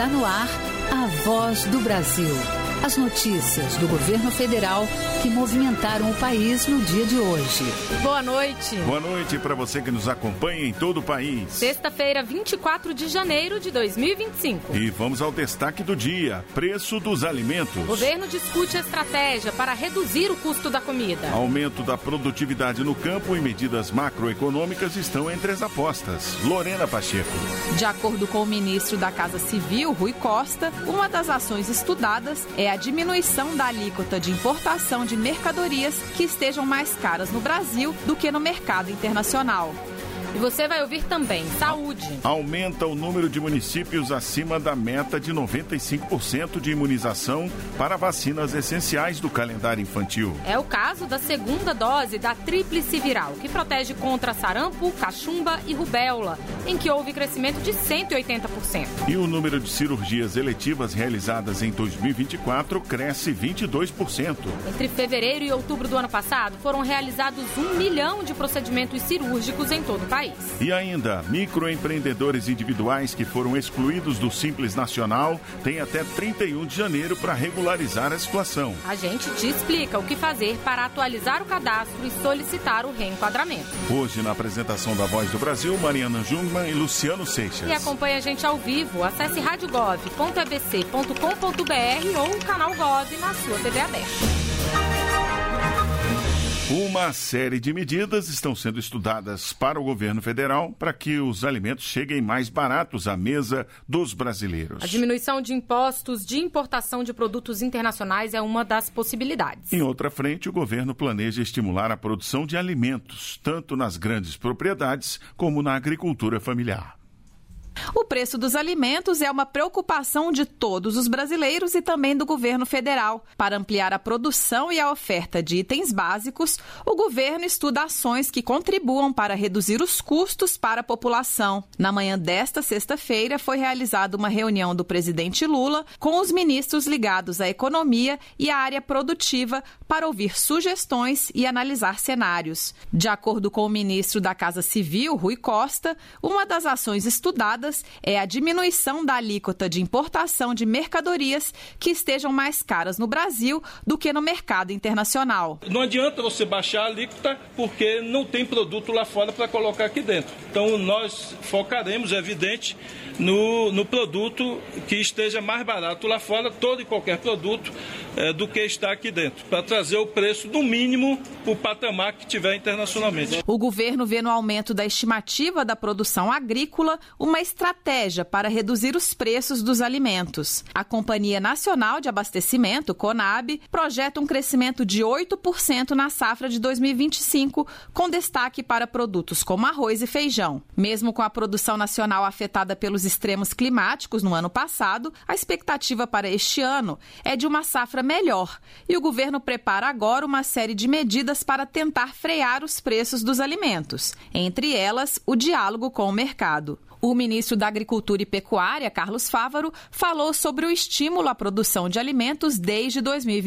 Está no ar a Voz do Brasil. As notícias do governo federal que movimentaram o país no dia de hoje. Boa noite. Boa noite para você que nos acompanha em todo o país. Sexta-feira, 24 de janeiro de 2025. E vamos ao destaque do dia: preço dos alimentos. O governo discute a estratégia para reduzir o custo da comida. Aumento da produtividade no campo e medidas macroeconômicas estão entre as apostas. Lorena Pacheco. De acordo com o ministro da Casa Civil, Rui Costa, uma das ações estudadas é a diminuição da alíquota de importação de mercadorias que estejam mais caras no Brasil do que no mercado internacional. E você vai ouvir também saúde. Aumenta o número de municípios acima da meta de 95% de imunização para vacinas essenciais do calendário infantil. É o caso da segunda dose da tríplice viral, que protege contra sarampo, cachumba e rubéola, em que houve crescimento de 180%. E o número de cirurgias eletivas realizadas em 2024 cresce 22%. Entre fevereiro e outubro do ano passado, foram realizados 1 milhão de procedimentos cirúrgicos em todo o país. E ainda, microempreendedores individuais que foram excluídos do Simples Nacional têm até 31 de janeiro para regularizar a situação. A gente te explica o que fazer para atualizar o cadastro e solicitar o reenquadramento. Hoje, na apresentação da Voz do Brasil, Mariana Jungmann e Luciano Seixas. E acompanhe a gente ao vivo. Acesse radiogov.abc.com.br ou o canal Gov na sua TV aberta. Uma série de medidas estão sendo estudadas para o governo federal para que os alimentos cheguem mais baratos à mesa dos brasileiros. A diminuição de impostos de importação de produtos internacionais é uma das possibilidades. Em outra frente, o governo planeja estimular a produção de alimentos, tanto nas grandes propriedades como na agricultura familiar. O preço dos alimentos é uma preocupação de todos os brasileiros e também do governo federal. Para ampliar a produção e a oferta de itens básicos, o governo estuda ações que contribuam para reduzir os custos para a população. Na manhã desta sexta-feira, foi realizada uma reunião do presidente Lula com os ministros ligados à economia e à área produtiva para ouvir sugestões e analisar cenários. De acordo com o ministro da Casa Civil, Rui Costa, uma das ações estudadas é a diminuição da alíquota de importação de mercadorias que estejam mais caras no Brasil do que no mercado internacional. Não adianta você baixar a alíquota porque não tem produto lá fora para colocar aqui dentro. Então nós focaremos, é evidente, no produto que esteja mais barato lá fora, todo e qualquer produto, do que está aqui dentro, para trazer o preço do mínimo para o patamar que tiver internacionalmente. O governo vê no aumento da estimativa da produção agrícola uma estratégia para reduzir os preços dos alimentos. A Companhia Nacional de Abastecimento, CONAB, projeta um crescimento de 8% na safra de 2025, com destaque para produtos como arroz e feijão. Mesmo com a produção nacional afetada pelos extremos climáticos no ano passado, a expectativa para este ano é de uma safra melhor. E o governo prepara agora uma série de medidas para tentar frear os preços dos alimentos. Entre elas, o diálogo com o mercado. O ministro da Agricultura e Pecuária, Carlos Fávaro, falou sobre o estímulo à produção de alimentos desde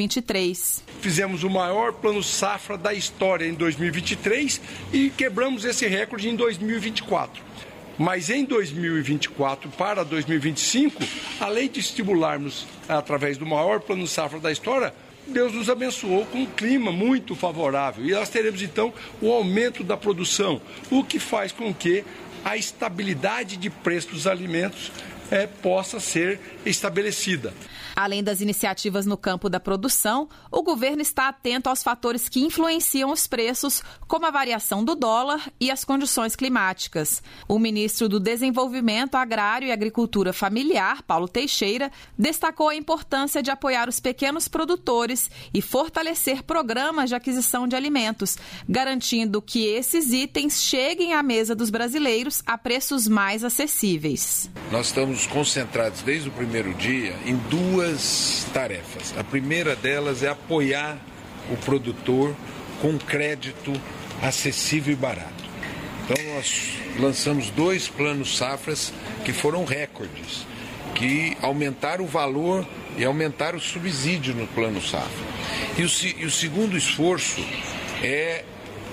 2023. Fizemos o maior plano safra da história em 2023 e quebramos esse recorde em 2024. Mas em 2024 para 2025, além de estimularmos através do maior plano safra da história, Deus nos abençoou com um clima muito favorável. E nós teremos então o aumento da produção, o que faz com que a estabilidade de preço dos alimentos possa ser estabelecida. Além das iniciativas no campo da produção, o governo está atento aos fatores que influenciam os preços, como a variação do dólar e as condições climáticas. O ministro do Desenvolvimento Agrário e Agricultura Familiar, Paulo Teixeira, destacou a importância de apoiar os pequenos produtores e fortalecer programas de aquisição de alimentos, garantindo que esses itens cheguem à mesa dos brasileiros a preços mais acessíveis. Nós estamos concentrados desde o primeiro dia em duas tarefas. A primeira delas é apoiar o produtor com crédito acessível e barato. Então nós lançamos 2 planos safras que foram recordes, que aumentaram o valor e aumentaram o subsídio no plano safra. E o segundo esforço é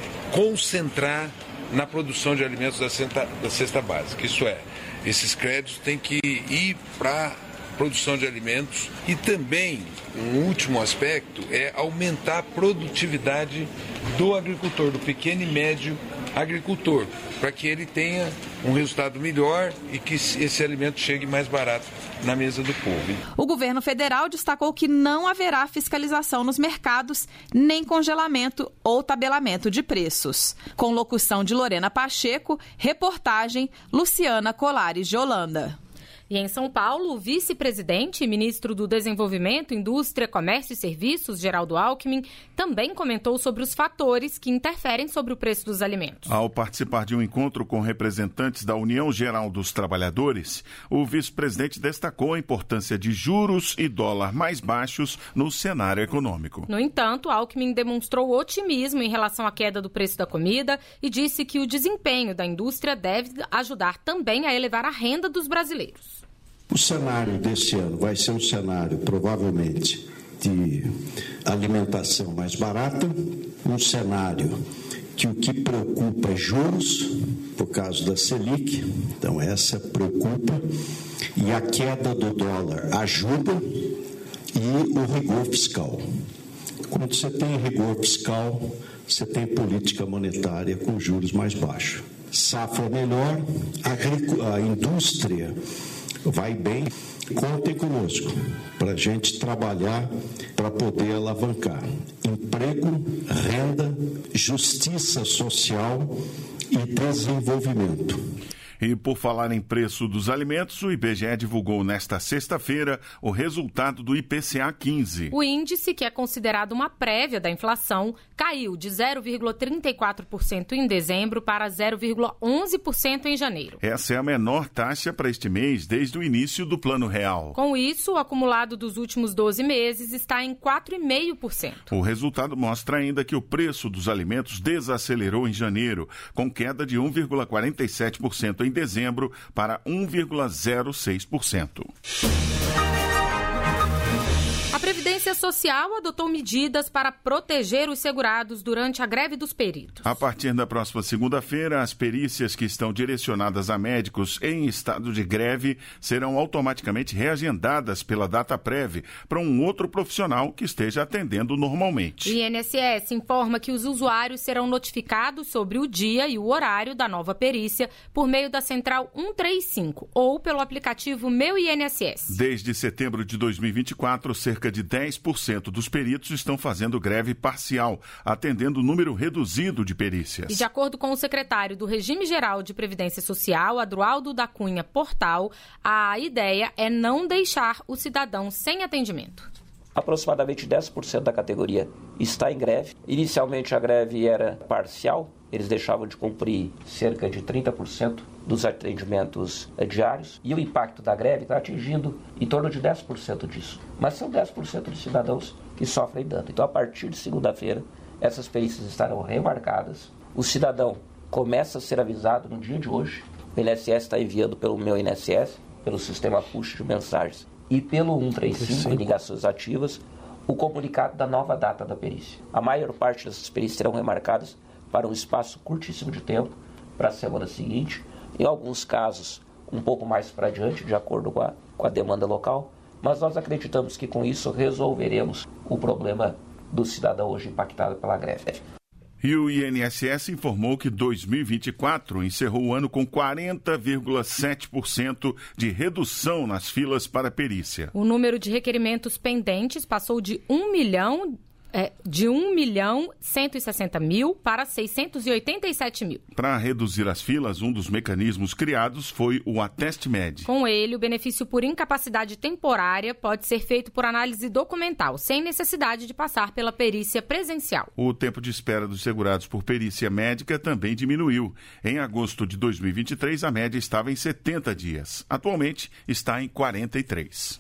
concentrar na produção de alimentos da cesta básica. Isso é, esses créditos têm que ir para produção de alimentos e também, um último aspecto, é aumentar a produtividade do agricultor, do pequeno e médio agricultor, para que ele tenha um resultado melhor e que esse alimento chegue mais barato na mesa do povo. O governo federal destacou que não haverá fiscalização nos mercados, nem congelamento ou tabelamento de preços. Com locução de Lorena Pacheco, reportagem Luciana Colares de Holanda. E em São Paulo, o vice-presidente e ministro do Desenvolvimento, Indústria, Comércio e Serviços, Geraldo Alckmin, também comentou sobre os fatores que interferem sobre o preço dos alimentos. Ao participar de um encontro com representantes da União Geral dos Trabalhadores, o vice-presidente destacou a importância de juros e dólar mais baixos no cenário econômico. No entanto, Alckmin demonstrou otimismo em relação à queda do preço da comida e disse que o desempenho da indústria deve ajudar também a elevar a renda dos brasileiros. O cenário desse ano vai ser um cenário, provavelmente, de alimentação mais barata, um cenário que o que preocupa é juros, por causa da Selic, então essa preocupa, e a queda do dólar ajuda, e o rigor fiscal. Quando você tem rigor fiscal, você tem política monetária com juros mais baixos. Safra melhor, a indústria vai bem, contem conosco para a gente trabalhar para poder alavancar emprego, renda, justiça social e desenvolvimento. E por falar em preço dos alimentos, o IBGE divulgou nesta sexta-feira o resultado do IPCA 15. O índice, que é considerado uma prévia da inflação, caiu de 0,34% em dezembro para 0,11% em janeiro. Essa é a menor taxa para este mês desde o início do Plano Real. Com isso, o acumulado dos últimos 12 meses está em 4,5%. O resultado mostra ainda que o preço dos alimentos desacelerou em janeiro, com queda de 1,47% em dezembro para 1,06%. A Previdência Social adotou medidas para proteger os segurados durante a greve dos peritos. A partir da próxima segunda-feira, as perícias que estão direcionadas a médicos em estado de greve serão automaticamente reagendadas pela Dataprev para um outro profissional que esteja atendendo normalmente. O INSS informa que os usuários serão notificados sobre o dia e o horário da nova perícia por meio da Central 135 ou pelo aplicativo Meu INSS. Desde setembro de 2024, cerca de 10% dos peritos estão fazendo greve parcial, atendendo o número reduzido de perícias. E de acordo com o secretário do Regime Geral de Previdência Social, Adroaldo da Cunha Portal, a ideia é não deixar o cidadão sem atendimento. Aproximadamente 10% da categoria está em greve. Inicialmente a greve era parcial, eles deixavam de cumprir cerca de 30% dos atendimentos diários e o impacto da greve está atingindo em torno de 10% disso. Mas são 10% de cidadãos que sofrem dano. Então, a partir de segunda-feira, essas perícias estarão remarcadas. O cidadão começa a ser avisado no dia de hoje. O INSS está enviando pelo Meu INSS, pelo sistema push de mensagens e pelo 135, ligações ativas, o comunicado da nova data da perícia. A maior parte dessas perícias serão remarcadas para um espaço curtíssimo de tempo, para a semana seguinte, em alguns casos um pouco mais para adiante, de acordo com a demanda local, mas nós acreditamos que com isso resolveremos o problema do cidadão hoje impactado pela greve. E o INSS informou que 2024 encerrou o ano com 40,7% de redução nas filas para perícia. O número de requerimentos pendentes passou de 1.160.000 para 687.000. Para reduzir as filas, um dos mecanismos criados foi o AtestMed. Com ele, o benefício por incapacidade temporária pode ser feito por análise documental, sem necessidade de passar pela perícia presencial. O tempo de espera dos segurados por perícia médica também diminuiu. Em agosto de 2023, a média estava em 70 dias. Atualmente, está em 43.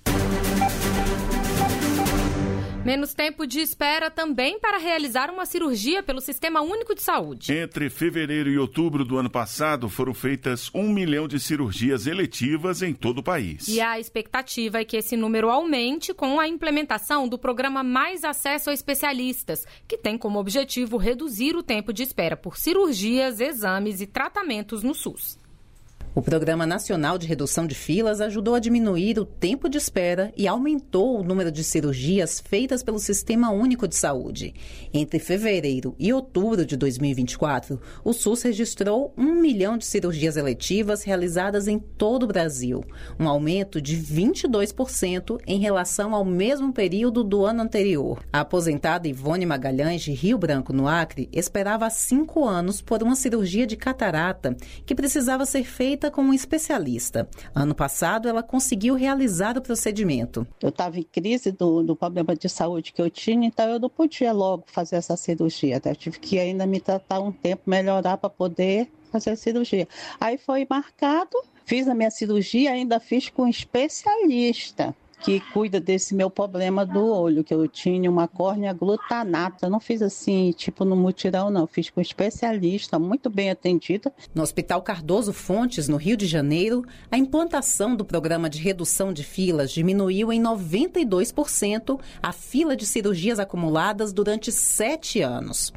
Menos tempo de espera também para realizar uma cirurgia pelo Sistema Único de Saúde. Entre fevereiro e outubro do ano passado, foram feitas 1 milhão de cirurgias eletivas em todo o país. E a expectativa é que esse número aumente com a implementação do programa Mais Acesso a Especialistas, que tem como objetivo reduzir o tempo de espera por cirurgias, exames e tratamentos no SUS. O Programa Nacional de Redução de Filas ajudou a diminuir o tempo de espera e aumentou o número de cirurgias feitas pelo Sistema Único de Saúde. Entre fevereiro e outubro de 2024, o SUS registrou 1 milhão de cirurgias eletivas realizadas em todo o Brasil, um aumento de 22% em relação ao mesmo período do ano anterior. A aposentada Ivone Magalhães, de Rio Branco, no Acre, esperava há 5 anos por uma cirurgia de catarata que precisava ser feita com um especialista. Ano passado, ela conseguiu realizar o procedimento. Eu estava em crise do problema de saúde que eu tinha, então eu não podia logo fazer essa cirurgia. Eu tive que ainda me tratar um tempo, melhorar para poder fazer a cirurgia. Aí foi marcado, fiz a minha cirurgia, ainda fiz com um especialista que cuida desse meu problema do olho, que eu tinha uma córnea glutanata. Eu não fiz assim, tipo no mutirão, não. Fiz com um especialista, muito bem atendida. No Hospital Cardoso Fontes, no Rio de Janeiro, a implantação do programa de redução de filas diminuiu em 92% a fila de cirurgias acumuladas durante 7 anos.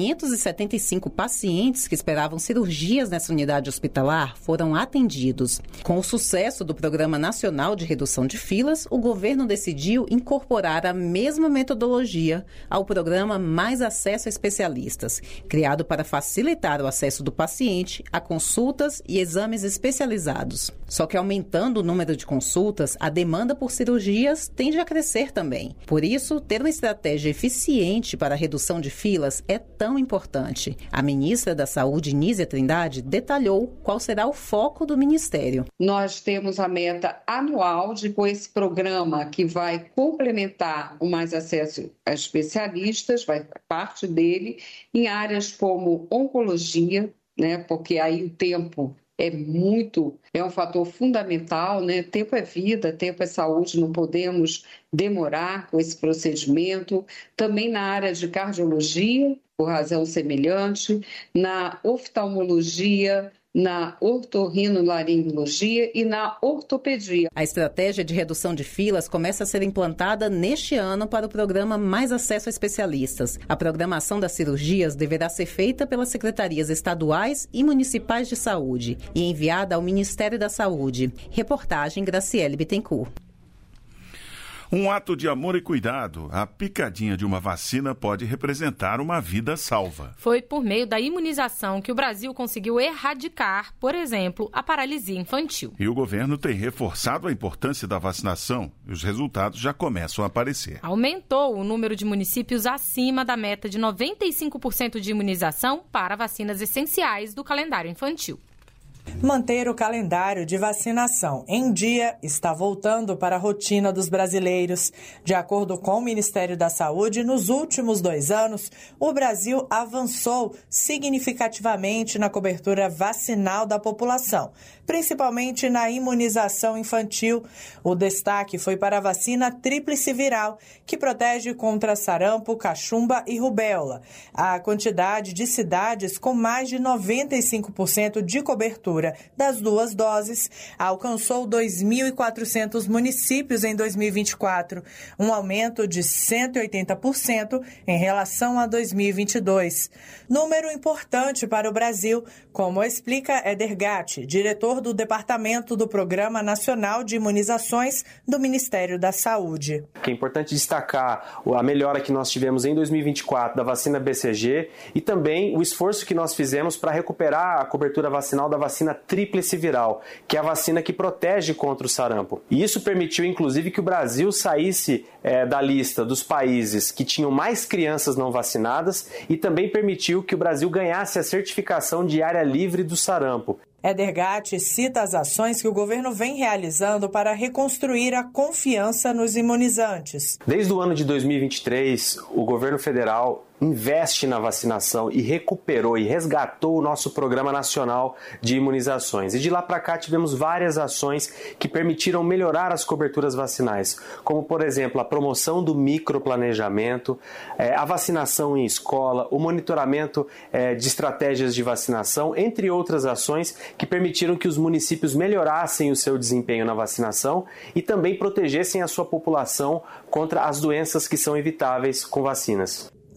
575 pacientes que esperavam cirurgias nessa unidade hospitalar foram atendidos. Com o sucesso do Programa Nacional de Redução de Filas, o governo decidiu incorporar a mesma metodologia ao programa Mais Acesso a Especialistas, criado para facilitar o acesso do paciente a consultas e exames especializados. Só que aumentando o número de consultas, a demanda por cirurgias tende a crescer também. Por isso, ter uma estratégia eficiente para a redução de filas é tão importante. A ministra da Saúde, Nízia Trindade, detalhou qual será o foco do Ministério. Nós temos a meta anual de, com esse programa que vai complementar o Mais Acesso a Especialistas, vai parte dele, em áreas como oncologia, né? Porque aí o tempo é um fator fundamental, né? Tempo é vida, tempo é saúde, não podemos demorar com esse procedimento. Também na área de cardiologia, por razão semelhante, na oftalmologia, na otorrinolaringologia e na ortopedia. A estratégia de redução de filas começa a ser implantada neste ano para o programa Mais Acesso a Especialistas. A programação das cirurgias deverá ser feita pelas secretarias estaduais e municipais de saúde e enviada ao Ministério da Saúde. Reportagem Graciele Bittencourt. Um ato de amor e cuidado, a picadinha de uma vacina pode representar uma vida salva. Foi por meio da imunização que o Brasil conseguiu erradicar, por exemplo, a paralisia infantil. E o governo tem reforçado a importância da vacinação e os resultados já começam a aparecer. Aumentou o número de municípios acima da meta de 95% de imunização para vacinas essenciais do calendário infantil. Manter o calendário de vacinação em dia está voltando para a rotina dos brasileiros. De acordo com o Ministério da Saúde, nos últimos 2 anos, o Brasil avançou significativamente na cobertura vacinal da população, principalmente na imunização infantil. O destaque foi para a vacina tríplice viral, que protege contra sarampo, cachumba e rubéola. A quantidade de cidades com mais de 95% de cobertura das 2 doses alcançou 2.400 municípios em 2024, um aumento de 180% em relação a 2022. Número importante para o Brasil, como explica Éder Gatti, diretor do Departamento do Programa Nacional de Imunizações do Ministério da Saúde. É importante destacar a melhora que nós tivemos em 2024 da vacina BCG e também o esforço que nós fizemos para recuperar a cobertura vacinal da vacina tríplice viral, que é a vacina que protege contra o sarampo. E isso permitiu, inclusive, que o Brasil saísse da lista dos países que tinham mais crianças não vacinadas e também permitiu que o Brasil ganhasse a certificação de área livre do sarampo. Éder Gatti cita as ações que o governo vem realizando para reconstruir a confiança nos imunizantes. Desde o ano de 2023, o governo federal investe na vacinação e recuperou e resgatou o nosso Programa Nacional de Imunizações. E de lá para cá tivemos várias ações que permitiram melhorar as coberturas vacinais, como, por exemplo, a promoção do microplanejamento, a vacinação em escola, o monitoramento de estratégias de vacinação, entre outras ações que permitiram que os municípios melhorassem o seu desempenho na vacinação e também protegessem a sua população contra as doenças que são evitáveis com vacinas.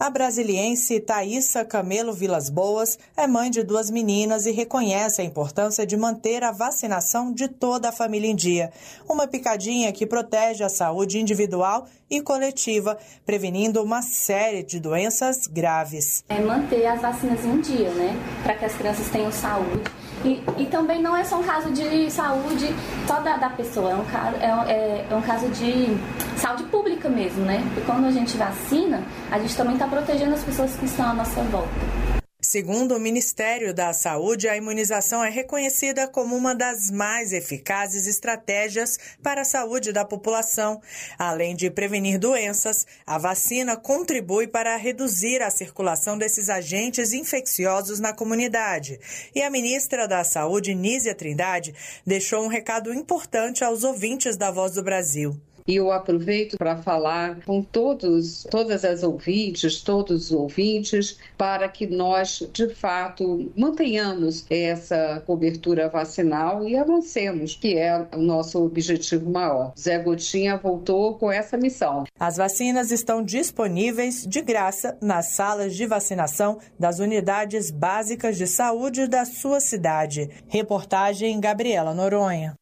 A brasiliense Thaísa Camelo Vilas Boas é mãe de 2 meninas e reconhece a importância de manter a vacinação de toda a família em dia. Uma picadinha que protege a saúde individual e coletiva, prevenindo uma série de doenças graves. É manter as vacinas em dia, né? Para que as crianças tenham saúde. E também não é só um caso de saúde só da pessoa, é um caso de saúde pública mesmo, né? Porque quando a gente vacina, a gente também está protegendo as pessoas que estão à nossa volta. Segundo o Ministério da Saúde, a imunização é reconhecida como uma das mais eficazes estratégias para a saúde da população. Além de prevenir doenças, a vacina contribui para reduzir a circulação desses agentes infecciosos na comunidade. E a ministra da Saúde, Nízia Trindade, deixou um recado importante aos ouvintes da Voz do Brasil. E eu aproveito para falar com todas as ouvintes, todos os ouvintes, para que nós, de fato, mantenhamos essa cobertura vacinal e avancemos, que é o nosso objetivo maior. Zé Gotinha voltou com essa missão. As vacinas estão disponíveis de graça nas salas de vacinação das unidades básicas de saúde da sua cidade. Reportagem Gabriela Noronha.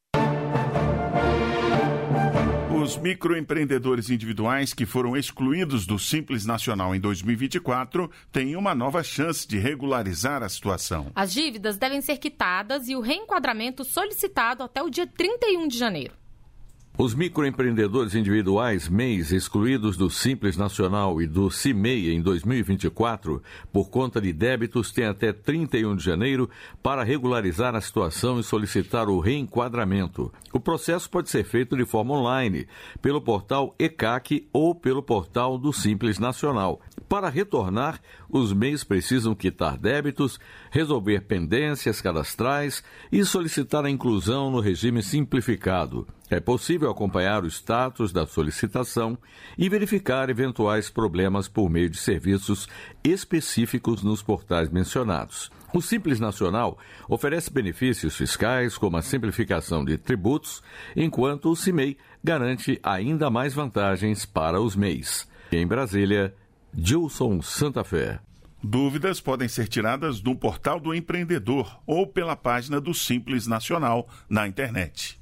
Os microempreendedores individuais que foram excluídos do Simples Nacional em 2024 têm uma nova chance de regularizar a situação. As dívidas devem ser quitadas e o reenquadramento solicitado até o dia 31 de janeiro. Os microempreendedores individuais MEIs excluídos do Simples Nacional e do CIMEI em 2024, por conta de débitos, têm até 31 de janeiro para regularizar a situação e solicitar o reenquadramento. O processo pode ser feito de forma online, pelo portal ECAC ou pelo portal do Simples Nacional. Para retornar, os MEIs precisam quitar débitos, resolver pendências cadastrais e solicitar a inclusão no regime simplificado. É possível acompanhar o status da solicitação e verificar eventuais problemas por meio de serviços específicos nos portais mencionados. O Simples Nacional oferece benefícios fiscais, como a simplificação de tributos, enquanto o CIMEI garante ainda mais vantagens para os MEIs. Em Brasília, Gilson Santa Fé. Dúvidas podem ser tiradas no portal do empreendedor ou pela página do Simples Nacional na internet.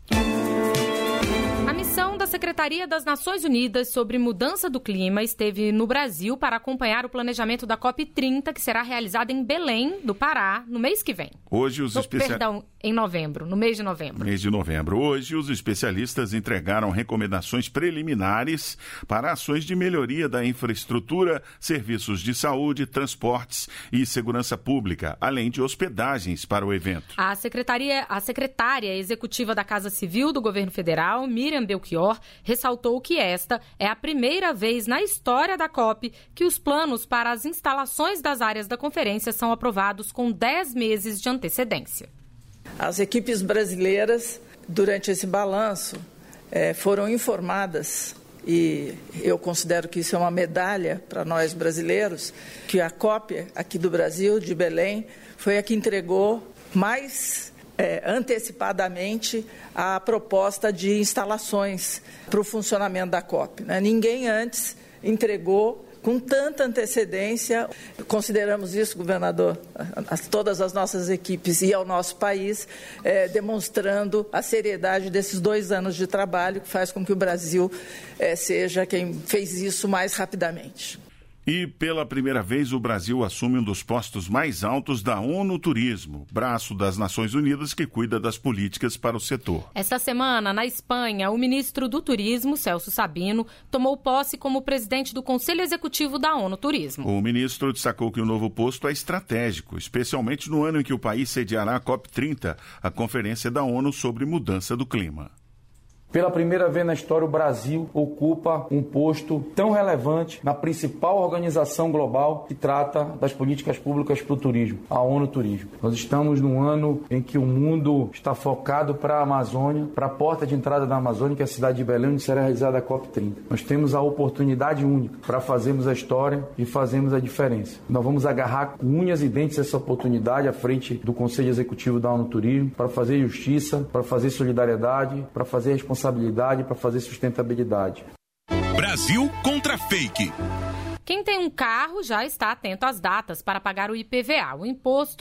A missão da Secretaria das Nações Unidas sobre Mudança do Clima esteve no Brasil para acompanhar o planejamento da COP30, que será realizada em Belém, do Pará, no mês que vem. Em novembro, no mês de novembro. Hoje, os especialistas entregaram recomendações preliminares para ações de melhoria da infraestrutura, serviços de saúde, transportes e segurança pública, além de hospedagens para o evento. A secretária executiva da Casa Civil do Governo Federal, Miriam Belchior, ressaltou que esta é a primeira vez na história da COP que os planos para as instalações das áreas da conferência são aprovados com 10 meses de antecedência. As equipes brasileiras, durante esse balanço, foram informadas, e eu considero que isso é uma medalha para nós brasileiros, que a COP aqui do Brasil, de Belém, foi a que entregou mais antecipadamente a proposta de instalações para o funcionamento da COP. Ninguém antes entregou com tanta antecedência. Consideramos isso, governador, todas as nossas equipes e ao nosso país, demonstrando a seriedade desses 2 anos de trabalho, que faz com que o Brasil seja quem fez isso mais rapidamente. E, pela primeira vez, o Brasil assume um dos postos mais altos da ONU Turismo, braço das Nações Unidas que cuida das políticas para o setor. Esta semana, na Espanha, o ministro do Turismo, Celso Sabino, tomou posse como presidente do Conselho Executivo da ONU Turismo. O ministro destacou que o novo posto é estratégico, especialmente no ano em que o país sediará a COP30, a Conferência da ONU sobre Mudança do Clima. Pela primeira vez na história, o Brasil ocupa um posto tão relevante na principal organização global que trata das políticas públicas para o turismo, a ONU Turismo. Nós estamos num ano em que o mundo está focado para a Amazônia, para a porta de entrada da Amazônia, que é a cidade de Belém, onde será realizada a COP30. Nós temos a oportunidade única para fazermos a história e fazermos a diferença. Nós vamos agarrar com unhas e dentes essa oportunidade à frente do Conselho Executivo da ONU Turismo para fazer justiça, para fazer solidariedade, para fazer responsabilidade, para fazer sustentabilidade. Brasil contra fake. Quem tem um carro já está atento às datas para pagar o IPVA, o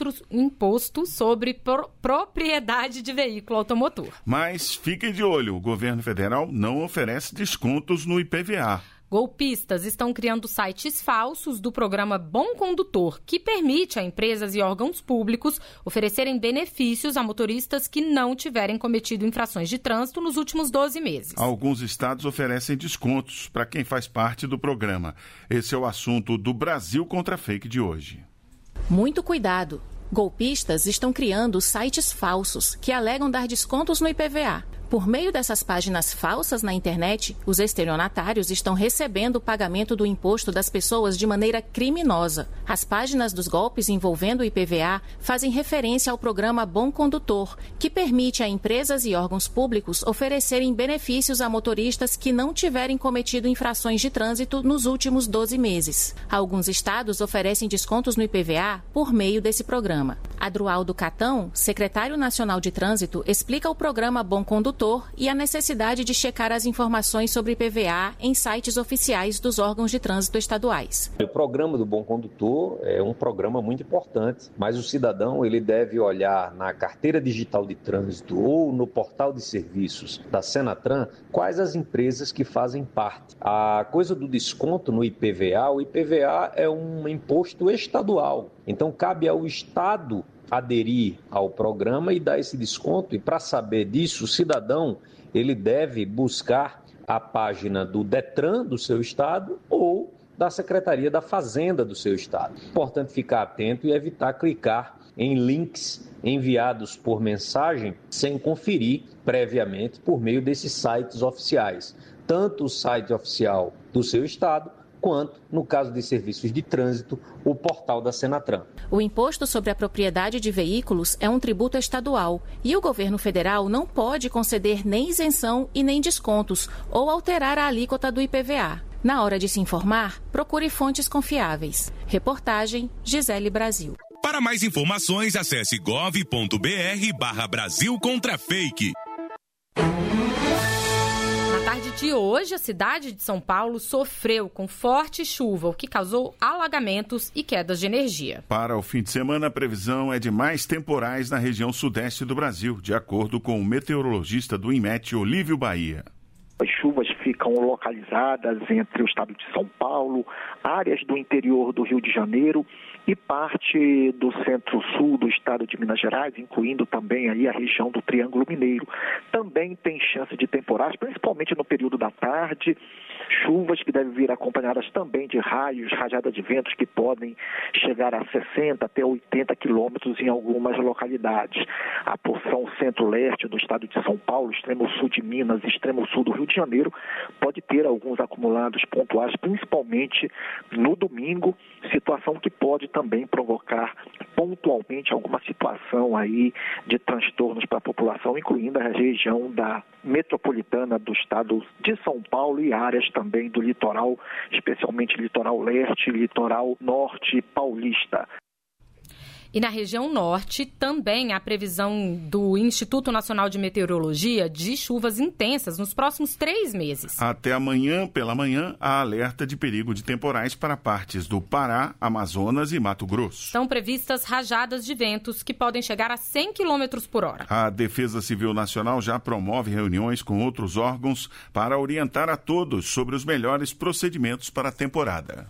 Imposto sobre Propriedade de Veículo Automotor. Mas fiquem de olho, o governo federal não oferece descontos no IPVA. Golpistas estão criando sites falsos do programa Bom Condutor, que permite a empresas e órgãos públicos oferecerem benefícios a motoristas que não tiverem cometido infrações de trânsito nos últimos 12 meses. Alguns estados oferecem descontos para quem faz parte do programa. Esse é o assunto do Brasil contra a Fake de hoje. Muito cuidado! Golpistas estão criando sites falsos que alegam dar descontos no IPVA. Por meio dessas páginas falsas na internet, os estelionatários estão recebendo o pagamento do imposto das pessoas de maneira criminosa. As páginas dos golpes envolvendo o IPVA fazem referência ao programa Bom Condutor, que permite a empresas e órgãos públicos oferecerem benefícios a motoristas que não tiverem cometido infrações de trânsito nos últimos 12 meses. Alguns estados oferecem descontos no IPVA por meio desse programa. Adroaldo Catão, secretário nacional de trânsito, explica o programa Bom Condutor e a necessidade de checar as informações sobre IPVA em sites oficiais dos órgãos de trânsito estaduais. O programa do Bom Condutor é um programa muito importante, mas o cidadão ele deve olhar na carteira digital de trânsito ou no portal de serviços da Senatran quais as empresas que fazem parte. A coisa do desconto no IPVA, o IPVA é um imposto estadual, então cabe ao Estado aderir ao programa e dar esse desconto. E para saber disso, o cidadão ele deve buscar a página do Detran do seu estado ou da Secretaria da Fazenda do seu estado. Importante ficar atento e evitar clicar em links enviados por mensagem sem conferir previamente por meio desses sites oficiais, tanto o site oficial do seu estado quanto, no caso de serviços de trânsito, o portal da Senatran. O Imposto sobre a Propriedade de Veículos é um tributo estadual e o governo federal não pode conceder nem isenção e nem descontos ou alterar a alíquota do IPVA. Na hora de se informar, procure fontes confiáveis. Reportagem Gisele Brasil. Para mais informações, acesse gov.br/Brasil contra Fake. Na tarde de hoje, a cidade de São Paulo sofreu com forte chuva, o que causou alagamentos e quedas de energia. Para o fim de semana, a previsão é de mais temporais na região sudeste do Brasil, de acordo com o meteorologista do INMET, Olívio Bahia. As chuvas ficam localizadas entre o estado de São Paulo, áreas do interior do Rio de Janeiro e parte do centro-sul do estado de Minas Gerais, incluindo também aí a região do Triângulo Mineiro. Também tem chance de temporais, principalmente no período da tarde, chuvas que devem vir acompanhadas também de raios, rajadas de ventos que podem chegar a 60 até 80 quilômetros em algumas localidades. A porção centro-leste do estado de São Paulo, extremo sul de Minas e extremo sul do Rio de Janeiro, pode ter alguns acumulados pontuais, principalmente no domingo, situação que pode também provocar pontualmente alguma situação aí de transtornos para a população, incluindo a região da metropolitana do estado de São Paulo e áreas também do litoral, especialmente litoral leste, litoral norte paulista. E na região norte, também há previsão do Instituto Nacional de Meteorologia de chuvas intensas nos próximos 3 meses. Até amanhã, pela manhã, há alerta de perigo de temporais para partes do Pará, Amazonas e Mato Grosso. Estão previstas rajadas de ventos que podem chegar a 100 km por hora. A Defesa Civil Nacional já promove reuniões com outros órgãos para orientar a todos sobre os melhores procedimentos para a temporada.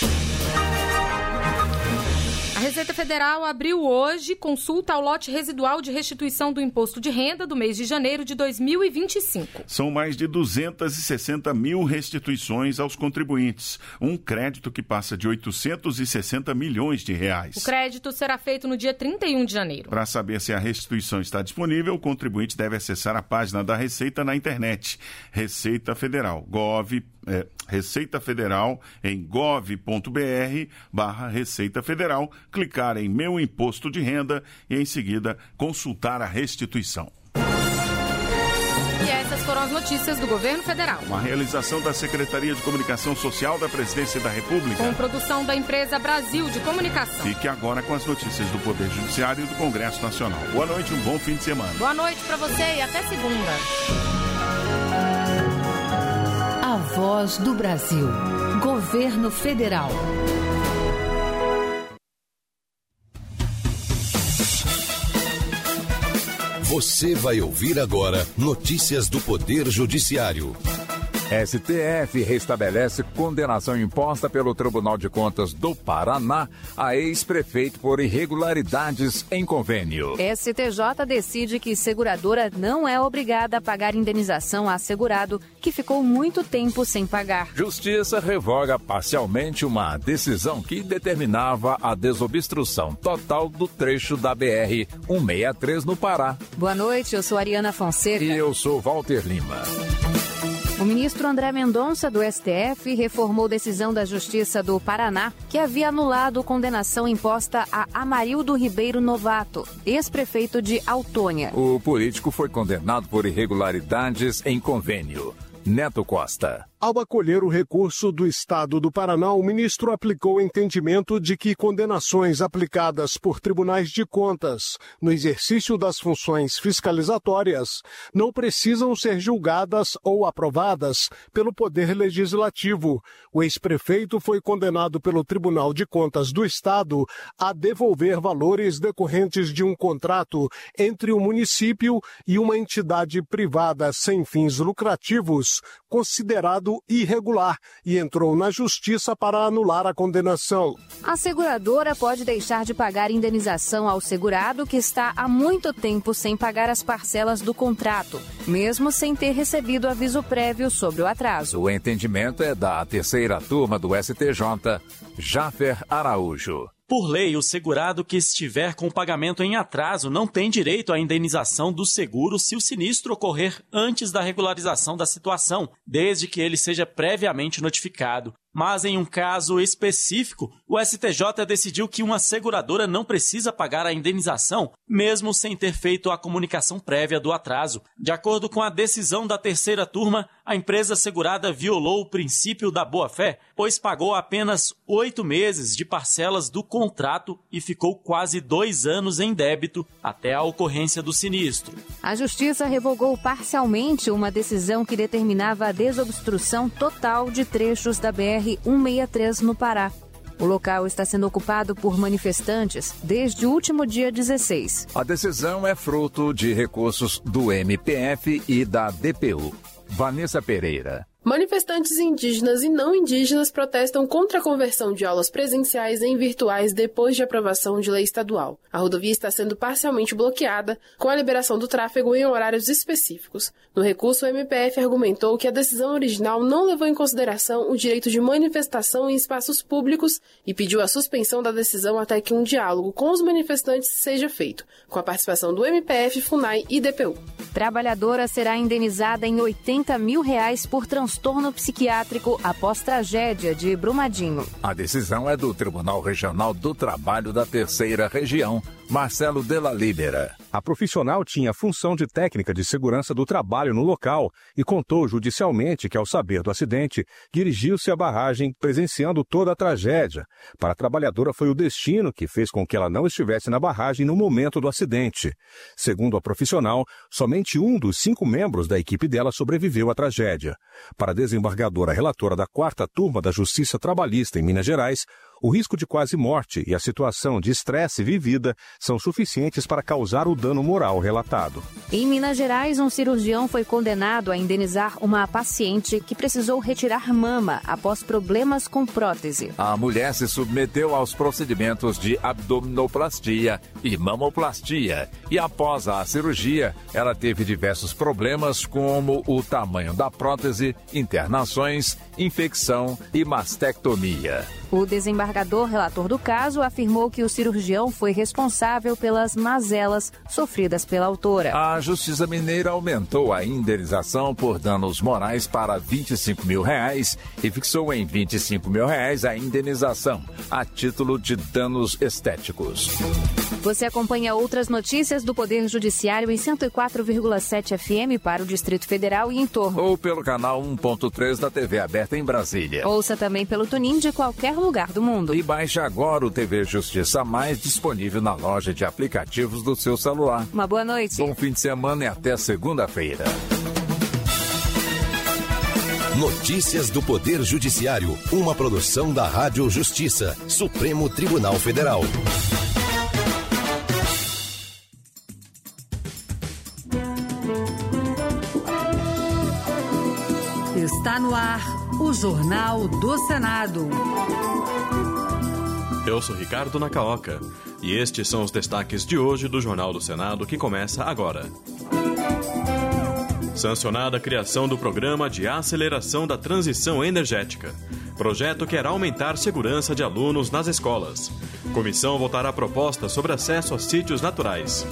A Receita Federal abriu hoje consulta ao lote residual de restituição do imposto de renda do mês de janeiro de 2025. São mais de 260 mil restituições aos contribuintes, um crédito que passa de 860 milhões de reais. O crédito será feito no dia 31 de janeiro. Para saber se a restituição está disponível, o contribuinte deve acessar a página da Receita na internet, Receita Federal, Receita Federal em gov.br/Receita Federal, clicar em Meu Imposto de Renda e, em seguida, consultar a restituição. E essas foram as notícias do Governo Federal. Uma realização da Secretaria de Comunicação Social da Presidência da República. Com produção da empresa Brasil de Comunicação. Fique agora com as notícias do Poder Judiciário e do Congresso Nacional. Boa noite, um bom fim de semana. Boa noite para você e até segunda. A Voz do Brasil. Governo Federal. Você vai ouvir agora notícias do Poder Judiciário. STF restabelece condenação imposta pelo Tribunal de Contas do Paraná a ex-prefeito por irregularidades em convênio. STJ decide que seguradora não é obrigada a pagar indenização a segurado que ficou muito tempo sem pagar. Justiça revoga parcialmente uma decisão que determinava a desobstrução total do trecho da BR-163 no Pará. Boa noite, eu sou Ariana Fonseca. E eu sou Walter Lima. O ministro André Mendonça, do STF, reformou decisão da Justiça do Paraná que havia anulado condenação imposta a Amarildo Ribeiro Novato, ex-prefeito de Autônia. O político foi condenado por irregularidades em convênio. Neto Costa. Ao acolher o recurso do Estado do Paraná, o ministro aplicou o entendimento de que condenações aplicadas por tribunais de contas no exercício das funções fiscalizatórias não precisam ser julgadas ou aprovadas pelo Poder Legislativo. O ex-prefeito foi condenado pelo Tribunal de Contas do Estado a devolver valores decorrentes de um contrato entre o município e uma entidade privada sem fins lucrativos, considerado irregular, e entrou na justiça para anular a condenação. A seguradora pode deixar de pagar indenização ao segurado que está há muito tempo sem pagar as parcelas do contrato, mesmo sem ter recebido aviso prévio sobre o atraso. O entendimento é da terceira turma do STJ, Jáfer Araújo. Por lei, o segurado que estiver com o pagamento em atraso não tem direito à indenização do seguro se o sinistro ocorrer antes da regularização da situação, desde que ele seja previamente notificado. Mas em um caso específico, o STJ decidiu que uma seguradora não precisa pagar a indenização, mesmo sem ter feito a comunicação prévia do atraso. De acordo com a decisão da terceira turma, a empresa segurada violou o princípio da boa-fé, pois pagou apenas 8 meses de parcelas do contrato e ficou quase 2 anos em débito até a ocorrência do sinistro. A Justiça revogou parcialmente uma decisão que determinava a desobstrução total de trechos da BR-163 no Pará. O local está sendo ocupado por manifestantes desde o último dia 16. A decisão é fruto de recursos do MPF e da DPU. Vanessa Pereira. Manifestantes indígenas e não indígenas protestam contra a conversão de aulas presenciais em virtuais depois de aprovação de lei estadual. A rodovia está sendo parcialmente bloqueada, com a liberação do tráfego em horários específicos. No recurso, o MPF argumentou que a decisão original não levou em consideração o direito de manifestação em espaços públicos e pediu a suspensão da decisão até que um diálogo com os manifestantes seja feito, com a participação do MPF, FUNAI e DPU. Trabalhadora será indenizada em R$80 mil por transtorno psiquiátrico após tragédia de Brumadinho. A decisão é do Tribunal Regional do Trabalho da Terceira Região, Marcelo Della Libera. A profissional tinha função de técnica de segurança do trabalho no local e contou judicialmente que, ao saber do acidente, dirigiu-se à barragem presenciando toda a tragédia. Para a trabalhadora, foi o destino que fez com que ela não estivesse na barragem no momento do acidente. Segundo a profissional, somente um dos 5 membros da equipe dela sobreviveu à tragédia. Para a desembargadora relatora da 4ª Turma da Justiça Trabalhista em Minas Gerais, o risco de quase morte e a situação de estresse vivida são suficientes para causar o dano moral relatado. Em Minas Gerais, um cirurgião foi condenado a indenizar uma paciente que precisou retirar mama após problemas com prótese. A mulher se submeteu aos procedimentos de abdominoplastia e mamoplastia e, após a cirurgia, ela teve diversos problemas como o tamanho da prótese, internações, infecção e mastectomia. O desembargador relator do caso afirmou que o cirurgião foi responsável pelas mazelas sofridas pela autora. A Justiça Mineira aumentou a indenização por danos morais para R$25 mil e fixou em R$25 mil a indenização a título de danos estéticos. Você acompanha outras notícias do Poder Judiciário em 104,7 FM para o Distrito Federal e em torno. Ou pelo canal 1.3 da TV aberta em Brasília. Ouça também pelo TuneIn de qualquer lugar do mundo. E baixe agora o TV Justiça Mais, disponível na loja de aplicativos do seu celular. Uma boa noite. Bom fim de semana e até segunda-feira. Notícias do Poder Judiciário, uma produção da Rádio Justiça, Supremo Tribunal Federal. Está no ar o Jornal do Senado. Eu sou Ricardo Nacaoca e estes são os destaques de hoje do Jornal do Senado que começa agora. Sancionada a criação do Programa de Aceleração da Transição Energética. Projeto quer aumentar segurança de alunos nas escolas. Comissão votará proposta sobre acesso a sítios naturais.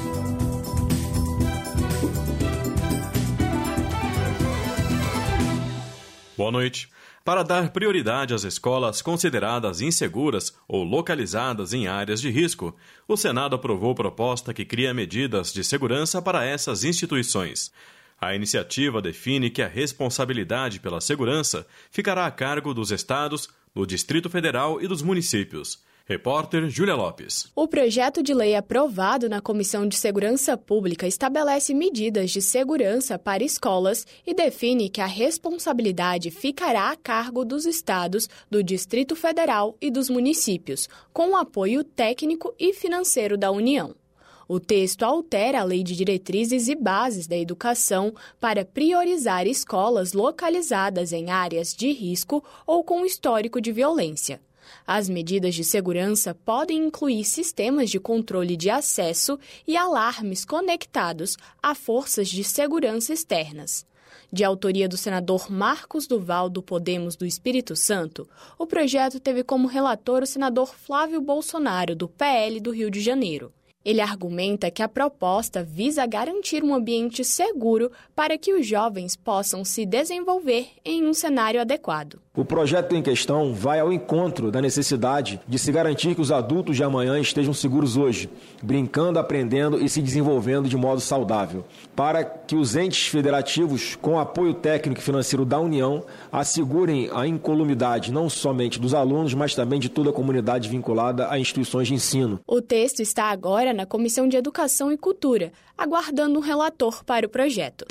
Boa noite. Para dar prioridade às escolas consideradas inseguras ou localizadas em áreas de risco, o Senado aprovou proposta que cria medidas de segurança para essas instituições. A iniciativa define que a responsabilidade pela segurança ficará a cargo dos estados, do Distrito Federal e dos municípios. Repórter Júlia Lopes. O projeto de lei aprovado na Comissão de Segurança Pública estabelece medidas de segurança para escolas e define que a responsabilidade ficará a cargo dos estados, do Distrito Federal e dos municípios, com o apoio técnico e financeiro da União. O texto altera a Lei de Diretrizes e Bases da Educação para priorizar escolas localizadas em áreas de risco ou com histórico de violência. As medidas de segurança podem incluir sistemas de controle de acesso e alarmes conectados a forças de segurança externas. De autoria do senador Marcos Duval, do Podemos do Espírito Santo, o projeto teve como relator o senador Flávio Bolsonaro, do PL do Rio de Janeiro. Ele argumenta que a proposta visa garantir um ambiente seguro para que os jovens possam se desenvolver em um cenário adequado. O projeto em questão vai ao encontro da necessidade de se garantir que os adultos de amanhã estejam seguros hoje, brincando, aprendendo e se desenvolvendo de modo saudável, para que os entes federativos, com apoio técnico e financeiro da União, assegurem a incolumidade não somente dos alunos, mas também de toda a comunidade vinculada a instituições de ensino. O texto está agora na Comissão de Educação e Cultura, aguardando um relator para o projeto.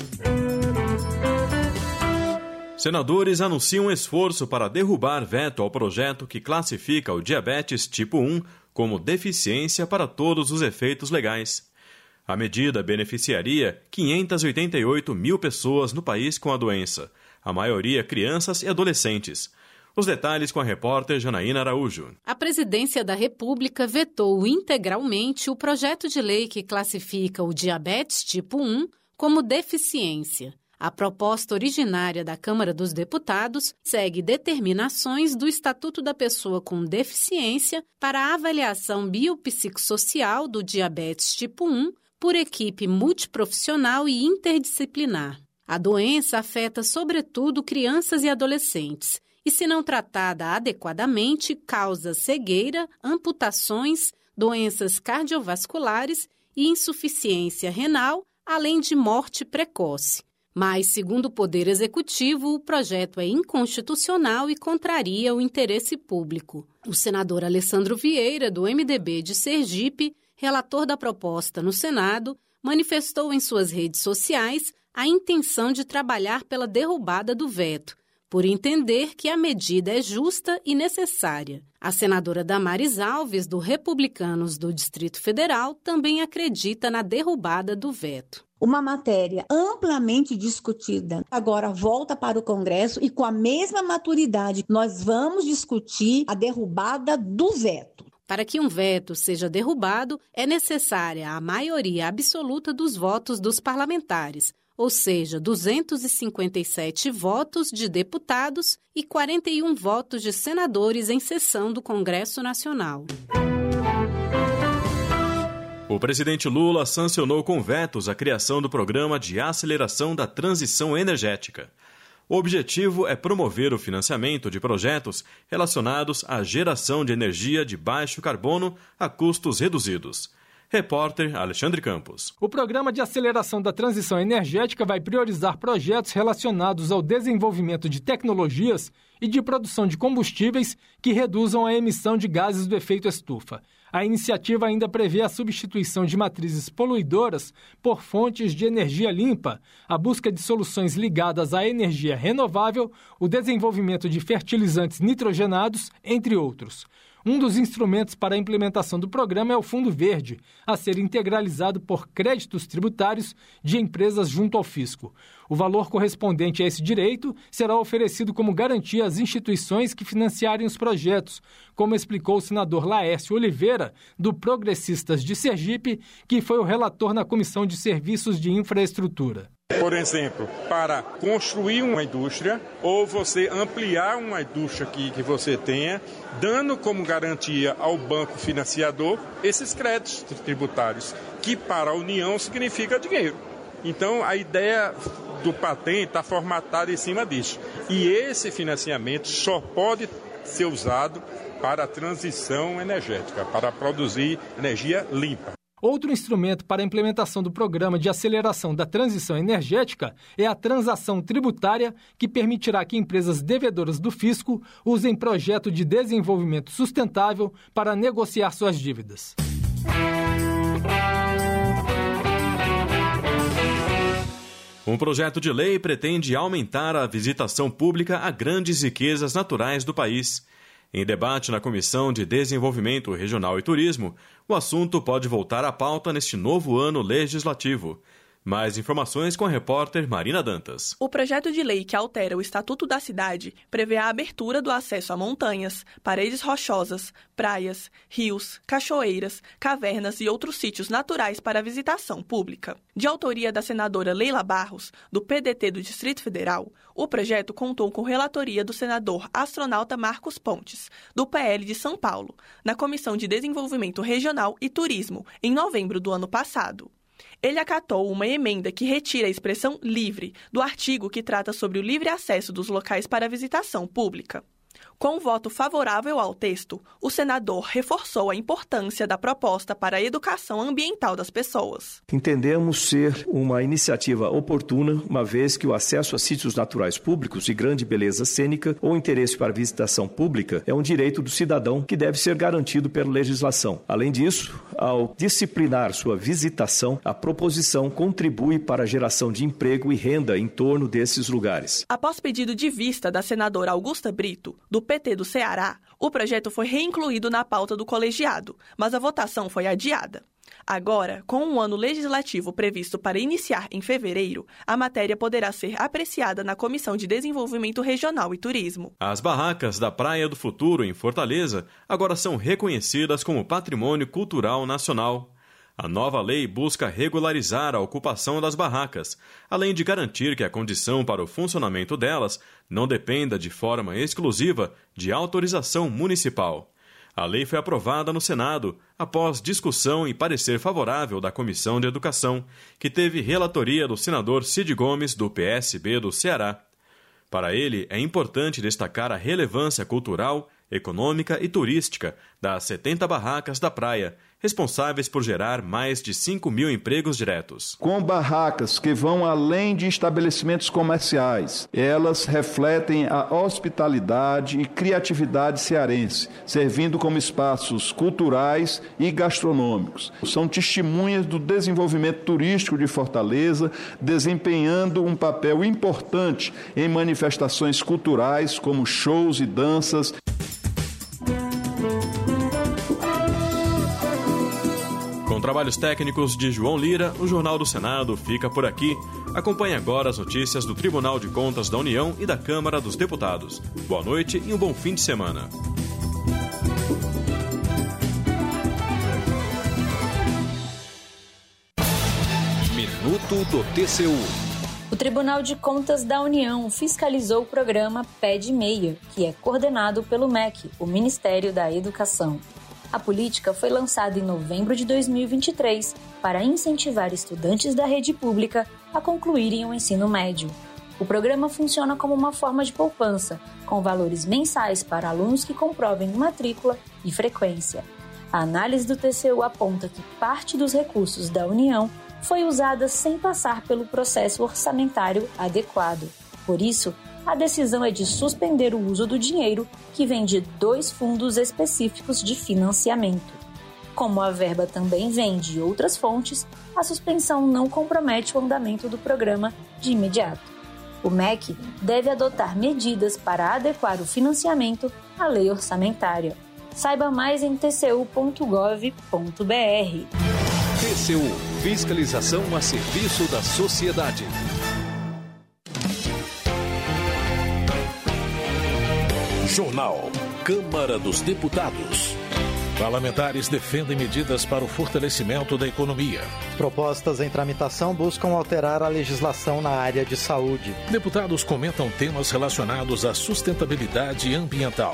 Senadores anunciam esforço para derrubar veto ao projeto que classifica o diabetes tipo 1 como deficiência para todos os efeitos legais. A medida beneficiaria 588 mil pessoas no país com a doença, a maioria crianças e adolescentes. Os detalhes com a repórter Janaína Araújo. A Presidência da República vetou integralmente o projeto de lei que classifica o diabetes tipo 1 como deficiência. A proposta originária da Câmara dos Deputados segue determinações do Estatuto da Pessoa com Deficiência para a avaliação biopsicossocial do diabetes tipo 1 por equipe multiprofissional e interdisciplinar. A doença afeta sobretudo crianças e adolescentes e, se não tratada adequadamente, causa cegueira, amputações, doenças cardiovasculares e insuficiência renal, além de morte precoce. Mas, segundo o Poder Executivo, o projeto é inconstitucional e contraria o interesse público. O senador Alessandro Vieira, do MDB de Sergipe, relator da proposta no Senado, manifestou em suas redes sociais a intenção de trabalhar pela derrubada do veto, por entender que a medida é justa e necessária. A senadora Damares Alves, do Republicanos do Distrito Federal, também acredita na derrubada do veto. Uma matéria amplamente discutida, agora volta para o Congresso e com a mesma maturidade nós vamos discutir a derrubada do veto. Para que um veto seja derrubado, é necessária a maioria absoluta dos votos dos parlamentares, ou seja, 257 votos de deputados e 41 votos de senadores em sessão do Congresso Nacional. O presidente Lula sancionou com vetos a criação do Programa de Aceleração da Transição Energética. O objetivo é promover o financiamento de projetos relacionados à geração de energia de baixo carbono a custos reduzidos. Repórter Alexandre Campos. O Programa de Aceleração da Transição Energética vai priorizar projetos relacionados ao desenvolvimento de tecnologias e de produção de combustíveis que reduzam a emissão de gases do efeito estufa. A iniciativa ainda prevê a substituição de matrizes poluidoras por fontes de energia limpa, a busca de soluções ligadas à energia renovável, o desenvolvimento de fertilizantes nitrogenados, entre outros. Um dos instrumentos para a implementação do programa é o Fundo Verde, a ser integralizado por créditos tributários de empresas junto ao fisco. O valor correspondente a esse direito será oferecido como garantia às instituições que financiarem os projetos, como explicou o senador Laércio Oliveira, do Progressistas de Sergipe, que foi o relator na Comissão de Serviços de Infraestrutura. Por exemplo, para construir uma indústria ou você ampliar uma indústria que você tenha, dando como garantia ao banco financiador esses créditos tributários, que para a União significa dinheiro. Então, a ideia do patente está formatada em cima disso. E esse financiamento só pode ser usado para a transição energética, para produzir energia limpa. Outro instrumento para a implementação do Programa de Aceleração da Transição Energética é a transação tributária, que permitirá que empresas devedoras do fisco usem projeto de desenvolvimento sustentável para negociar suas dívidas. Um projeto de lei pretende aumentar a visitação pública a grandes riquezas naturais do país. Em debate na Comissão de Desenvolvimento Regional e Turismo, o assunto pode voltar à pauta neste novo ano legislativo. Mais informações com a repórter Marina Dantas. O projeto de lei que altera o Estatuto da Cidade prevê a abertura do acesso a montanhas, paredes rochosas, praias, rios, cachoeiras, cavernas e outros sítios naturais para visitação pública. De autoria da senadora Leila Barros, do PDT do Distrito Federal, o projeto contou com relatoria do senador astronauta Marcos Pontes, do PL de São Paulo, na Comissão de Desenvolvimento Regional e Turismo, em novembro do ano passado. Ele acatou uma emenda que retira a expressão livre do artigo que trata sobre o livre acesso dos locais para visitação pública. Com voto favorável ao texto, o senador reforçou a importância da proposta para a educação ambiental das pessoas. Entendemos ser uma iniciativa oportuna, uma vez que o acesso a sítios naturais públicos de grande beleza cênica ou interesse para visitação pública é um direito do cidadão que deve ser garantido pela legislação. Além disso, ao disciplinar sua visitação, a proposição contribui para a geração de emprego e renda em torno desses lugares. Após pedido de vista da senadora Augusta Brito, do PT do Ceará, o projeto foi reincluído na pauta do colegiado, mas a votação foi adiada. Agora, com um ano legislativo previsto para iniciar em fevereiro, a matéria poderá ser apreciada na Comissão de Desenvolvimento Regional e Turismo. As barracas da Praia do Futuro, em Fortaleza, agora são reconhecidas como Patrimônio Cultural Nacional. A nova lei busca regularizar a ocupação das barracas, além de garantir que a condição para o funcionamento delas não dependa de forma exclusiva de autorização municipal. A lei foi aprovada no Senado, após discussão e parecer favorável da Comissão de Educação, que teve relatoria do senador Cid Gomes, do PSB do Ceará. Para ele, é importante destacar a relevância cultural, econômica e turística das 70 barracas da praia, responsáveis por gerar mais de 5 mil empregos diretos. Com barracas que vão além de estabelecimentos comerciais, elas refletem a hospitalidade e criatividade cearense, servindo como espaços culturais e gastronômicos. São testemunhas do desenvolvimento turístico de Fortaleza, desempenhando um papel importante em manifestações culturais como shows e danças. Com trabalhos técnicos de João Lira, o Jornal do Senado fica por aqui. Acompanhe agora as notícias do Tribunal de Contas da União e da Câmara dos Deputados. Boa noite e um bom fim de semana. Minuto do TCU. O Tribunal de Contas da União fiscalizou o programa Pé de Meia, que é coordenado pelo MEC, o Ministério da Educação. A política foi lançada em novembro de 2023 para incentivar estudantes da rede pública a concluírem o ensino médio. O programa funciona como uma forma de poupança, com valores mensais para alunos que comprovem matrícula e frequência. A análise do TCU aponta que parte dos recursos da União foi usada sem passar pelo processo orçamentário adequado. Por isso, a decisão é de suspender o uso do dinheiro que vem de 2 fundos específicos de financiamento. Como a verba também vem de outras fontes, a suspensão não compromete o andamento do programa de imediato. O MEC deve adotar medidas para adequar o financiamento à lei orçamentária. Saiba mais em tcu.gov.br. TCU – Fiscalização a serviço da sociedade. Jornal Câmara dos Deputados. Parlamentares defendem medidas para o fortalecimento da economia. Propostas em tramitação buscam alterar a legislação na área de saúde. Deputados comentam temas relacionados à sustentabilidade ambiental.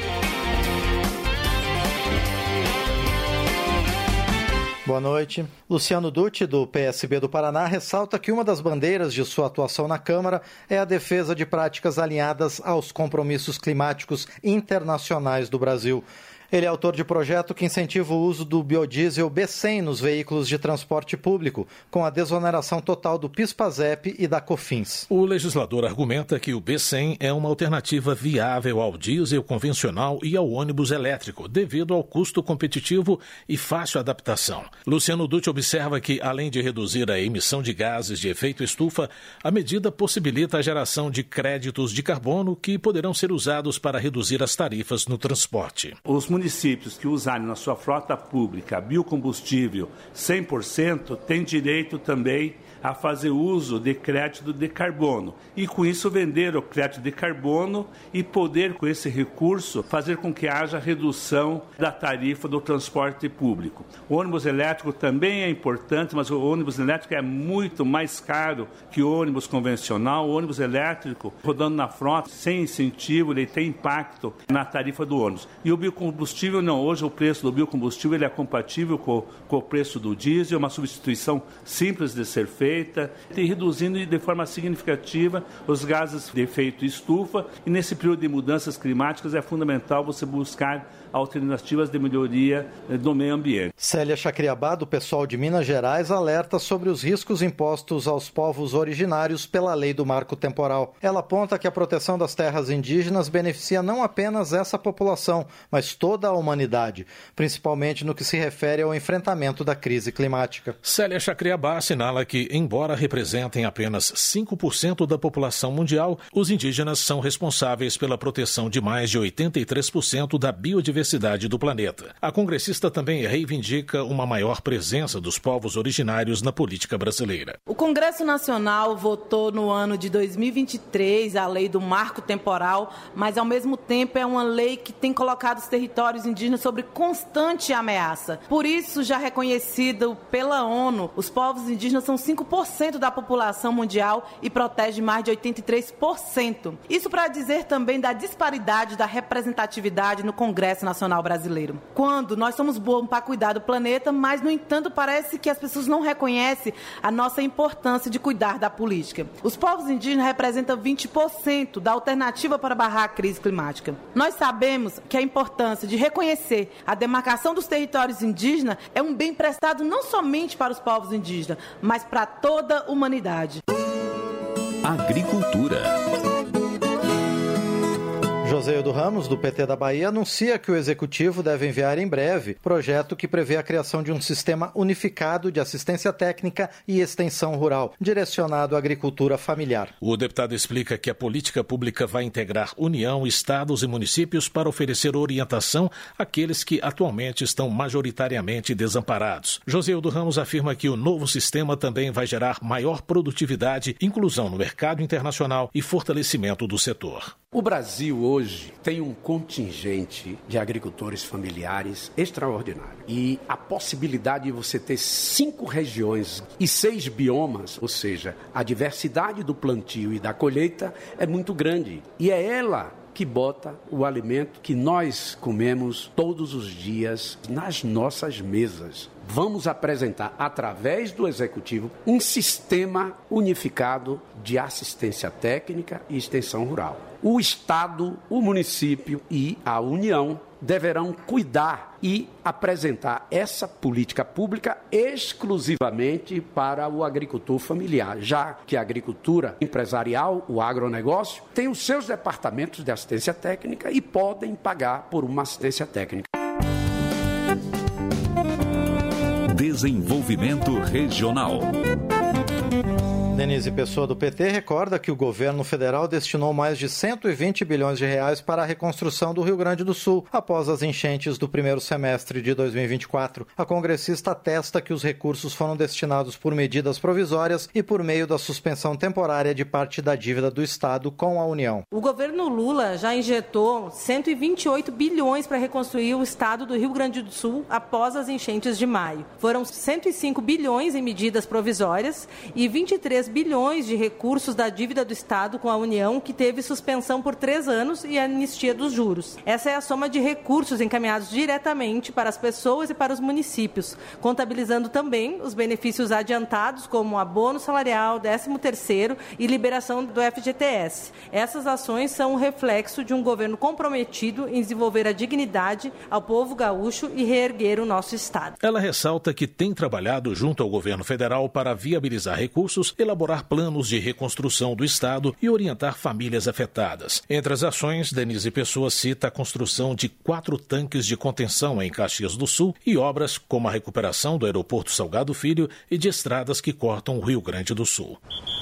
Boa noite. Luciano Dutti, do PSB do Paraná, ressalta que uma das bandeiras de sua atuação na Câmara é a defesa de práticas alinhadas aos compromissos climáticos internacionais do Brasil. Ele é autor de projeto que incentiva o uso do biodiesel B100 nos veículos de transporte público, com a desoneração total do PIS/PASEP e da COFINS. O legislador argumenta que o B100 é uma alternativa viável ao diesel convencional e ao ônibus elétrico, devido ao custo competitivo e fácil adaptação. Luciano Dutti observa que, além de reduzir a emissão de gases de efeito estufa, a medida possibilita a geração de créditos de carbono que poderão ser usados para reduzir as tarifas no transporte. Os municípios que usarem na sua frota pública biocombustível 100% têm direito também a fazer uso de crédito de carbono e com isso vender o crédito de carbono e poder com esse recurso fazer com que haja redução da tarifa do transporte público. O ônibus elétrico também é importante, mas o ônibus elétrico é muito mais caro que o ônibus convencional. O ônibus elétrico rodando na frota sem incentivo, ele tem impacto na tarifa do ônibus. E o biocombustível não, hoje o preço do biocombustível ele é compatível com o preço do diesel, é uma substituição simples de ser feita e reduzindo de forma significativa os gases de efeito estufa. E nesse período de mudanças climáticas é fundamental você buscar alternativas de melhoria do meio ambiente. Célia Chacriabá, do PSOL de Minas Gerais, alerta sobre os riscos impostos aos povos originários pela lei do marco temporal. Ela aponta que a proteção das terras indígenas beneficia não apenas essa população, mas toda a humanidade, principalmente no que se refere ao enfrentamento da crise climática. Célia Chacriabá assinala que, embora representem apenas 5% da população mundial, os indígenas são responsáveis pela proteção de mais de 83% da biodiversidade do planeta. A congressista também reivindica uma maior presença dos povos originários na política brasileira. O Congresso Nacional votou no ano de 2023 a lei do marco temporal, mas ao mesmo tempo é uma lei que tem colocado os territórios indígenas sob constante ameaça. Por isso, já reconhecido pela ONU, os povos indígenas são 5% da população mundial e protegem mais de 83%. Isso para dizer também da disparidade da representatividade no Congresso Nacional Brasileiro. Quando nós somos bons para cuidar do planeta, mas, no entanto, parece que as pessoas não reconhecem a nossa importância de cuidar da política. Os povos indígenas representam 20% da alternativa para barrar a crise climática. Nós sabemos que a importância de reconhecer a demarcação dos territórios indígenas é um bem prestado não somente para os povos indígenas, mas para toda a humanidade. Agricultura. Joséildo Ramos, do PT da Bahia, anuncia que o Executivo deve enviar em breve projeto que prevê a criação de um sistema unificado de assistência técnica e extensão rural, direcionado à agricultura familiar. O deputado explica que a política pública vai integrar União, estados e municípios para oferecer orientação àqueles que atualmente estão majoritariamente desamparados. Joséildo Ramos afirma que o novo sistema também vai gerar maior produtividade, inclusão no mercado internacional e fortalecimento do setor. O Brasil hoje tem um contingente de agricultores familiares extraordinário. E a possibilidade de você ter 5 regiões e 6 biomas, ou seja, a diversidade do plantio e da colheita é muito grande. E é ela que bota o alimento que nós comemos todos os dias nas nossas mesas. Vamos apresentar, através do Executivo, um sistema unificado de assistência técnica e extensão rural. O Estado, o município e a União deverão cuidar e apresentar essa política pública exclusivamente para o agricultor familiar, já que a agricultura empresarial, o agronegócio, tem os seus departamentos de assistência técnica e podem pagar por uma assistência técnica. Desenvolvimento Regional. Denise Pessoa, do PT, recorda que o governo federal destinou mais de 120 bilhões de reais para a reconstrução do Rio Grande do Sul, após as enchentes do primeiro semestre de 2024. A congressista atesta que os recursos foram destinados por medidas provisórias e por meio da suspensão temporária de parte da dívida do Estado com a União. O governo Lula já injetou 128 bilhões para reconstruir o Estado do Rio Grande do Sul após as enchentes de maio. Foram 105 bilhões em medidas provisórias e 23 bilhões de recursos da dívida do Estado com a União, que teve suspensão por 3 anos e anistia dos juros. Essa é a soma de recursos encaminhados diretamente para as pessoas e para os municípios, contabilizando também os benefícios adiantados, como abono salarial, 13º e liberação do FGTS. Essas ações são um reflexo de um governo comprometido em desenvolver a dignidade ao povo gaúcho e reerguer o nosso Estado. Ela ressalta que tem trabalhado junto ao governo federal para viabilizar recursos, elaborar planos de reconstrução do Estado e orientar famílias afetadas. Entre as ações, Denise Pessoa cita a construção de 4 tanques de contenção em Caxias do Sul e obras como a recuperação do aeroporto Salgado Filho e de estradas que cortam o Rio Grande do Sul.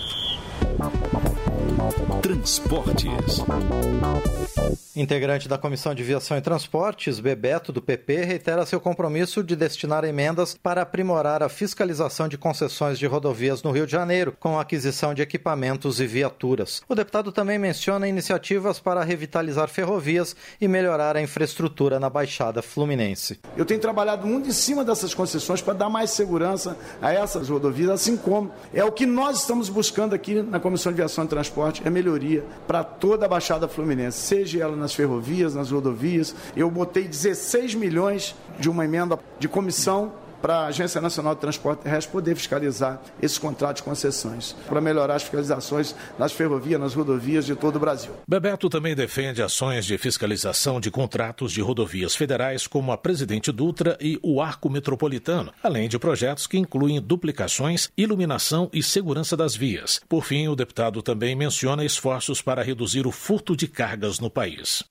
Transportes. Integrante da Comissão de Viação e Transportes, Bebeto, do PP, reitera seu compromisso de destinar emendas para aprimorar a fiscalização de concessões de rodovias no Rio de Janeiro, com a aquisição de equipamentos e viaturas. O deputado também menciona iniciativas para revitalizar ferrovias e melhorar a infraestrutura na Baixada Fluminense. Eu tenho trabalhado muito em cima dessas concessões para dar mais segurança a essas rodovias, assim como é o que nós estamos buscando aqui na Comissão de Viação e Transporte, é melhoria para toda a Baixada Fluminense, seja ela nas ferrovias, nas rodovias. Eu botei 16 milhões de uma emenda de comissão para a Agência Nacional de Transporte Terrestre poder fiscalizar esses contratos de concessões, para melhorar as fiscalizações nas ferrovias, nas rodovias de todo o Brasil. Bebeto também defende ações de fiscalização de contratos de rodovias federais, como a Presidente Dutra e o Arco Metropolitano, além de projetos que incluem duplicações, iluminação e segurança das vias. Por fim, o deputado também menciona esforços para reduzir o furto de cargas no país.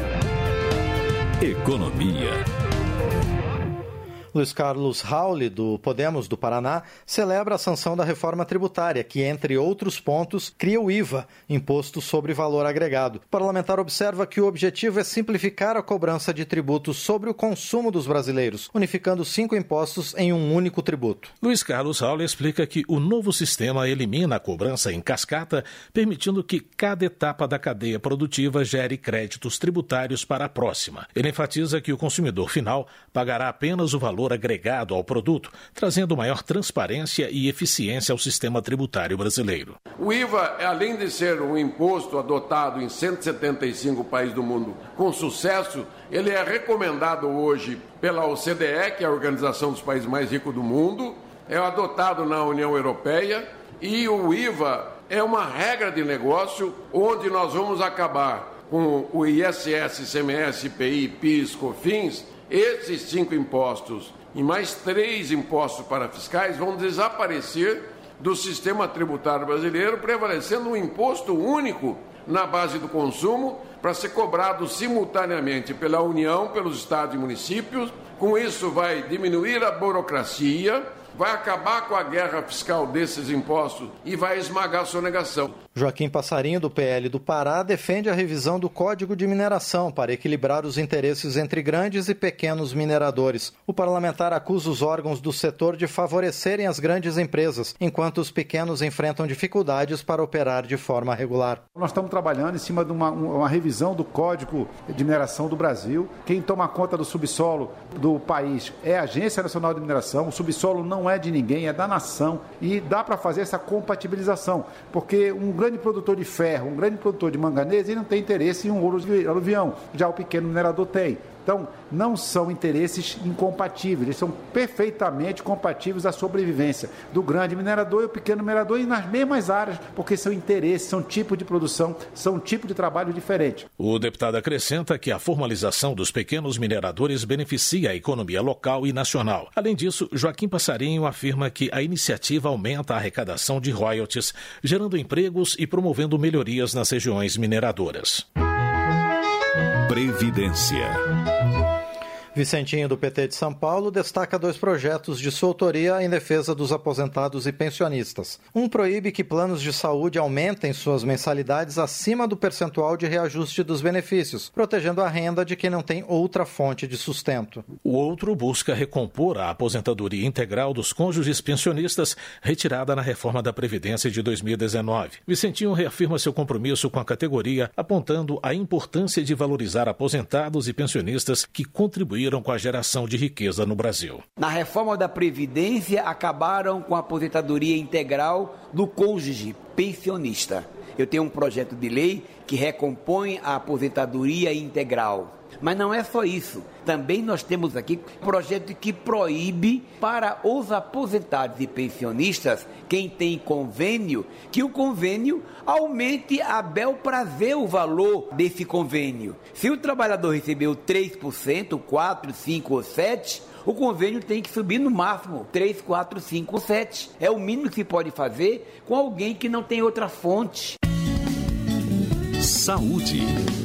Economia. Luiz Carlos Rauli, do Podemos do Paraná, celebra a sanção da reforma tributária, que, entre outros pontos, cria o IVA, Imposto sobre Valor Agregado. O parlamentar observa que o objetivo é simplificar a cobrança de tributos sobre o consumo dos brasileiros, unificando 5 impostos em um único tributo. Luiz Carlos Rauli explica que o novo sistema elimina a cobrança em cascata, permitindo que cada etapa da cadeia produtiva gere créditos tributários para a próxima. Ele enfatiza que o consumidor final pagará apenas o valor agregado ao produto, trazendo maior transparência e eficiência ao sistema tributário brasileiro. O IVA, além de ser um imposto adotado em 175 países do mundo com sucesso, ele é recomendado hoje pela OCDE, que é a Organização dos Países Mais Ricos do Mundo, é adotado na União Europeia, e o IVA é uma regra de negócio onde nós vamos acabar com o ISS, ICMS, IPI, PIS, COFINS. Esses 5 impostos e mais 3 impostos parafiscais vão desaparecer do sistema tributário brasileiro, prevalecendo um imposto único na base do consumo para ser cobrado simultaneamente pela União, pelos estados e municípios. Com isso vai diminuir a burocracia, vai acabar com a guerra fiscal desses impostos e vai esmagar a sonegação. Joaquim Passarinho, do PL do Pará, defende a revisão do Código de Mineração para equilibrar os interesses entre grandes e pequenos mineradores. O parlamentar acusa os órgãos do setor de favorecerem as grandes empresas, enquanto os pequenos enfrentam dificuldades para operar de forma regular. Nós estamos trabalhando em cima de uma revisão do Código de Mineração do Brasil. Quem toma conta do subsolo do país é a Agência Nacional de Mineração. O subsolo não é de ninguém, é da nação. E dá para fazer essa compatibilização, porque um grande produtor de ferro, um grande produtor de manganês, ele não tem interesse em um ouro aluvião, já o pequeno minerador tem. Então, não são interesses incompatíveis, eles são perfeitamente compatíveis à sobrevivência do grande minerador e o pequeno minerador, e nas mesmas áreas, porque são interesses, são tipos de produção, são tipos de trabalho diferentes. O deputado acrescenta que a formalização dos pequenos mineradores beneficia a economia local e nacional. Além disso, Joaquim Passarinho afirma que a iniciativa aumenta a arrecadação de royalties, gerando empregos e promovendo melhorias nas regiões mineradoras. Previdência. Vicentinho, do PT de São Paulo, destaca 2 projetos de sua autoria em defesa dos aposentados e pensionistas. Um proíbe que planos de saúde aumentem suas mensalidades acima do percentual de reajuste dos benefícios, protegendo a renda de quem não tem outra fonte de sustento. O outro busca recompor a aposentadoria integral dos cônjuges pensionistas retirada na reforma da Previdência de 2019. Vicentinho reafirma seu compromisso com a categoria, apontando a importância de valorizar aposentados e pensionistas que contribuíram com a geração de riqueza no Brasil. Na reforma da Previdência, acabaram com a aposentadoria integral do cônjuge pensionista. Eu tenho um projeto de lei que recompõe a aposentadoria integral. Mas não é só isso. Também nós temos aqui um projeto que proíbe para os aposentados e pensionistas, quem tem convênio, que o convênio aumente a bel prazer o valor desse convênio. Se o trabalhador recebeu 3%, 4%, 5% ou 7%, o convênio tem que subir no máximo 3, 4, 5 ou 7. É o mínimo que se pode fazer com alguém que não tem outra fonte. Saúde.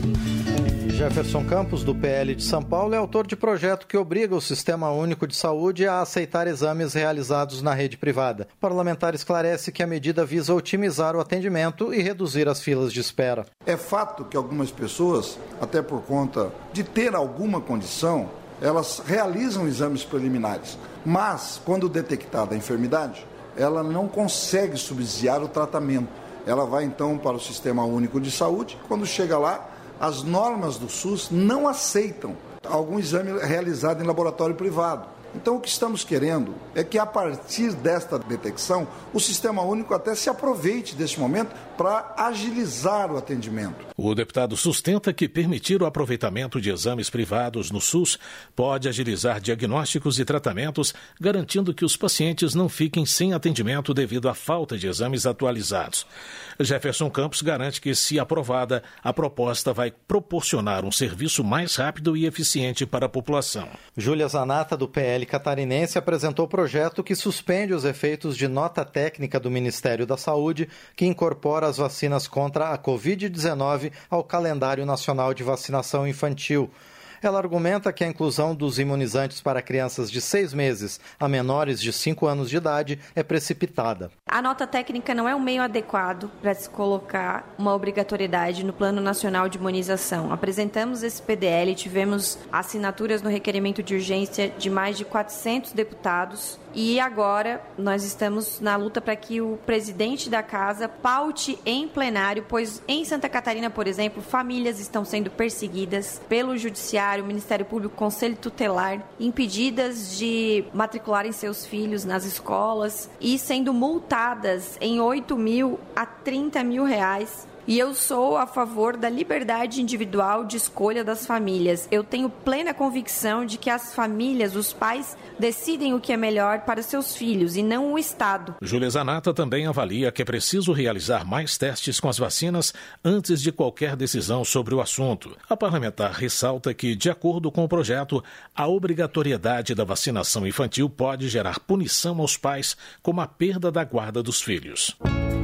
Jefferson Campos, do PL de São Paulo, é autor de projeto que obriga o Sistema Único de Saúde a aceitar exames realizados na rede privada. O parlamentar esclarece que a medida visa otimizar o atendimento e reduzir as filas de espera. É fato que algumas pessoas, até por conta de ter alguma condição, elas realizam exames preliminares, mas quando detectada a enfermidade, ela não consegue subsidiar o tratamento. Ela vai então para o Sistema Único de Saúde, quando chega lá, as normas do SUS não aceitam algum exame realizado em laboratório privado. Então, o que estamos querendo é que, a partir desta detecção, o Sistema Único até se aproveite deste momento para agilizar o atendimento. O deputado sustenta que permitir o aproveitamento de exames privados no SUS pode agilizar diagnósticos e tratamentos, garantindo que os pacientes não fiquem sem atendimento devido à falta de exames atualizados. Jefferson Campos garante que, se aprovada, a proposta vai proporcionar um serviço mais rápido e eficiente para a população. Júlia Zanata, do PL catarinense, apresentou o projeto que suspende os efeitos de nota técnica do Ministério da Saúde, que incorpora as vacinas contra a Covid-19 ao calendário nacional de vacinação infantil. Ela argumenta que a inclusão dos imunizantes para crianças de 6 meses a menores de 5 anos de idade é precipitada. A nota técnica não é um meio adequado para se colocar uma obrigatoriedade no Plano Nacional de Imunização. Apresentamos esse PDL e tivemos assinaturas no requerimento de urgência de mais de 400 deputados. E agora nós estamos na luta para que o presidente da casa paute em plenário, pois em Santa Catarina, por exemplo, famílias estão sendo perseguidas pelo Judiciário, Ministério Público, Conselho Tutelar, impedidas de matricularem seus filhos nas escolas e sendo multadas em 8 mil a 30 mil reais. E eu sou a favor da liberdade individual de escolha das famílias. Eu tenho plena convicção de que as famílias, os pais, decidem o que é melhor para seus filhos e não o Estado. Júlia Zanata também avalia que é preciso realizar mais testes com as vacinas antes de qualquer decisão sobre o assunto. A parlamentar ressalta que, de acordo com o projeto, a obrigatoriedade da vacinação infantil pode gerar punição aos pais, como a perda da guarda dos filhos.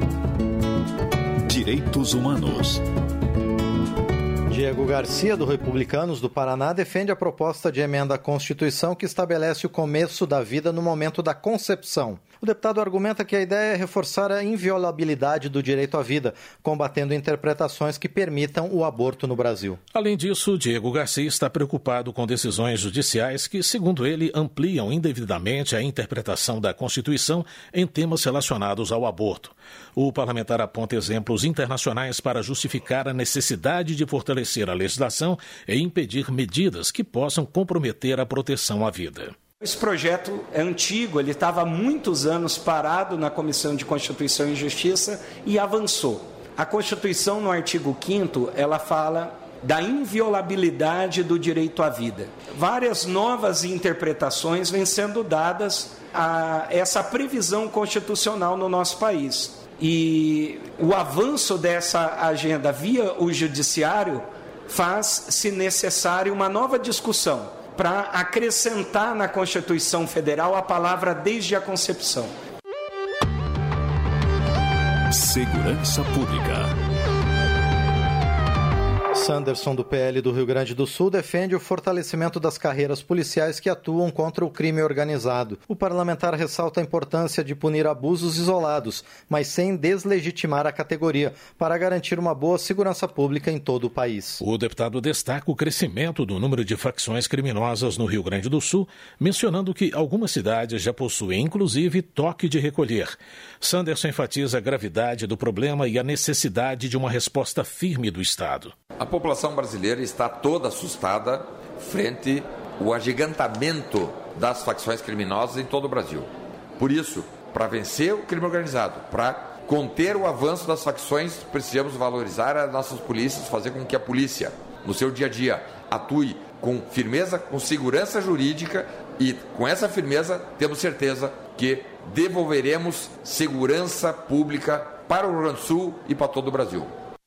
Direitos Humanos. Diego Garcia, do Republicanos do Paraná, defende a proposta de emenda à Constituição que estabelece o começo da vida no momento da concepção. O deputado argumenta que a ideia é reforçar a inviolabilidade do direito à vida, combatendo interpretações que permitam o aborto no Brasil. Além disso, Diego Garcia está preocupado com decisões judiciais que, segundo ele, ampliam indevidamente a interpretação da Constituição em temas relacionados ao aborto. O parlamentar aponta exemplos internacionais para justificar a necessidade de fortalecer a legislação e impedir medidas que possam comprometer a proteção à vida. Esse projeto é antigo, ele estava há muitos anos parado na Comissão de Constituição e Justiça e avançou. A Constituição, no artigo 5º, ela fala da inviolabilidade do direito à vida. Várias novas interpretações vêm sendo dadas a essa previsão constitucional no nosso país. E o avanço dessa agenda via o Judiciário faz-se necessário uma nova discussão para acrescentar na Constituição Federal a palavra desde a concepção. Segurança Pública. Sanderson, do PL do Rio Grande do Sul, defende o fortalecimento das carreiras policiais que atuam contra o crime organizado. O parlamentar ressalta a importância de punir abusos isolados, mas sem deslegitimar a categoria, para garantir uma boa segurança pública em todo o país. O deputado destaca o crescimento do número de facções criminosas no Rio Grande do Sul, mencionando que algumas cidades já possuem, inclusive, toque de recolher. Sanderson enfatiza a gravidade do problema e a necessidade de uma resposta firme do Estado. A população brasileira está toda assustada frente ao agigantamento das facções criminosas em todo o Brasil. Por isso, para vencer o crime organizado, para conter o avanço das facções, precisamos valorizar as nossas polícias, fazer com que a polícia, no seu dia a dia, atue com firmeza, com segurança jurídica e, com essa firmeza, temos certeza que devolveremos segurança pública para o Rio Grande do Sul e para todo o Brasil.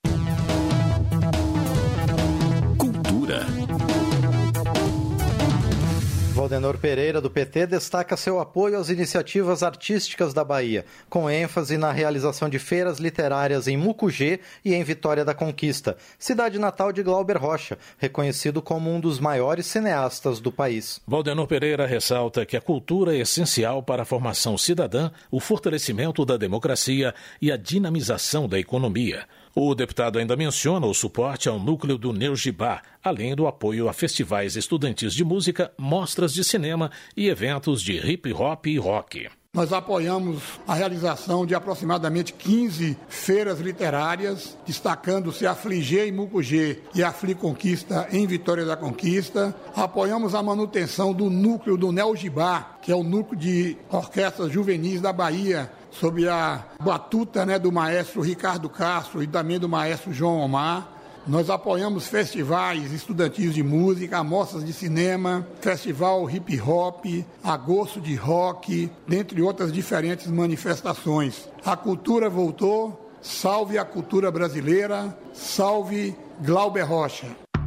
Valdenor Pereira, do PT, destaca seu apoio às iniciativas artísticas da Bahia, com ênfase na realização de feiras literárias em Mucugê e em Vitória da Conquista, cidade natal de Glauber Rocha, reconhecido como um dos maiores cineastas do país. Valdenor Pereira ressalta que a cultura é essencial para a formação cidadã, o fortalecimento da democracia e a dinamização da economia. O deputado ainda menciona o suporte ao núcleo do Neugibá, além do apoio a festivais estudantis de música, mostras de cinema e eventos de hip hop e rock. Nós apoiamos a realização de aproximadamente 15 feiras literárias, destacando-se a Fligê em Mucugê e a Fliconquista em Vitória da Conquista. Apoiamos a manutenção do núcleo do Neugibá, que é o núcleo de orquestras juvenis da Bahia, sob a batuta do maestro Ricardo Castro e também do maestro João Omar. Nós apoiamos festivais estudantis de música, amostras de cinema, festival hip hop, agosto de rock, dentre outras diferentes manifestações. A cultura voltou, salve a cultura brasileira, salve Glauber Rocha.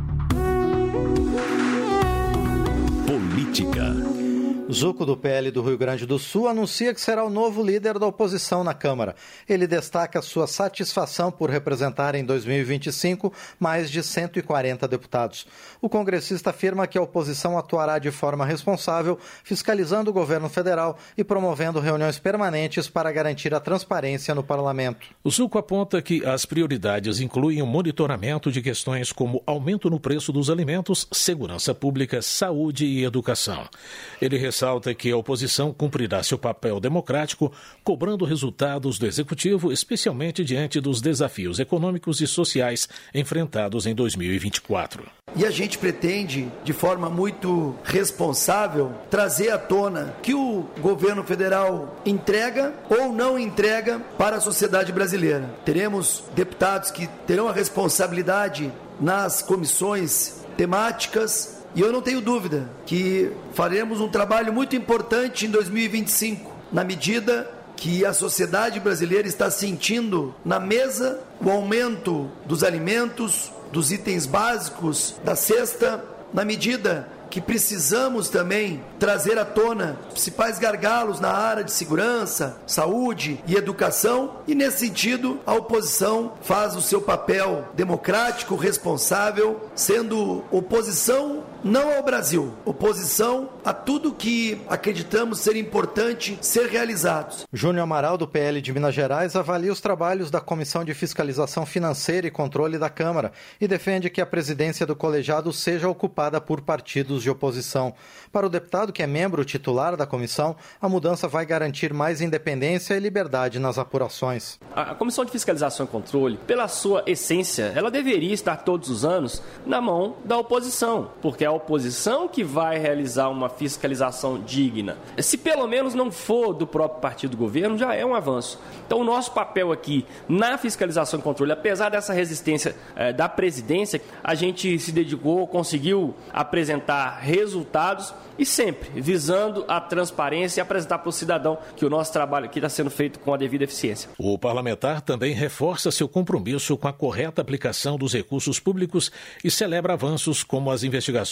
Política. Zuco, do PL do Rio Grande do Sul, anuncia que será o novo líder da oposição na Câmara. Ele destaca sua satisfação por representar em 2025 mais de 140 deputados. O congressista afirma que a oposição atuará de forma responsável, fiscalizando o governo federal e promovendo reuniões permanentes para garantir a transparência no parlamento. O Zuco aponta que as prioridades incluem o monitoramento de questões como aumento no preço dos alimentos, segurança pública, saúde e educação. Ele ressalta que a oposição cumprirá seu papel democrático, cobrando resultados do Executivo, especialmente diante dos desafios econômicos e sociais enfrentados em 2024. E a gente pretende, de forma muito responsável, trazer à tona que o governo federal entrega ou não entrega para a sociedade brasileira. Teremos deputados que terão a responsabilidade nas comissões temáticas. E eu não tenho dúvida que faremos um trabalho muito importante em 2025, na medida que a sociedade brasileira está sentindo na mesa o aumento dos alimentos, dos itens básicos da cesta, na medida que precisamos também trazer à tona os principais gargalos na área de segurança, saúde e educação, e nesse sentido a oposição faz o seu papel democrático, responsável, sendo oposição não ao Brasil, oposição a tudo que acreditamos ser importante ser realizado. Júnior Amaral, do PL de Minas Gerais, avalia os trabalhos da Comissão de Fiscalização Financeira e Controle da Câmara e defende que a presidência do colegiado seja ocupada por partidos de oposição. Para o deputado, que é membro titular da comissão, a mudança vai garantir mais independência e liberdade nas apurações. A Comissão de Fiscalização e Controle, pela sua essência, ela deveria estar todos os anos na mão da oposição, porque é a oposição que vai realizar uma fiscalização digna. Se pelo menos não for do próprio partido do governo, já é um avanço. Então o nosso papel aqui na fiscalização e controle, apesar dessa resistência da presidência, a gente se dedicou, conseguiu apresentar resultados e sempre visando a transparência e apresentar para o cidadão que o nosso trabalho aqui está sendo feito com a devida eficiência. O parlamentar também reforça seu compromisso com a correta aplicação dos recursos públicos e celebra avanços como as investigações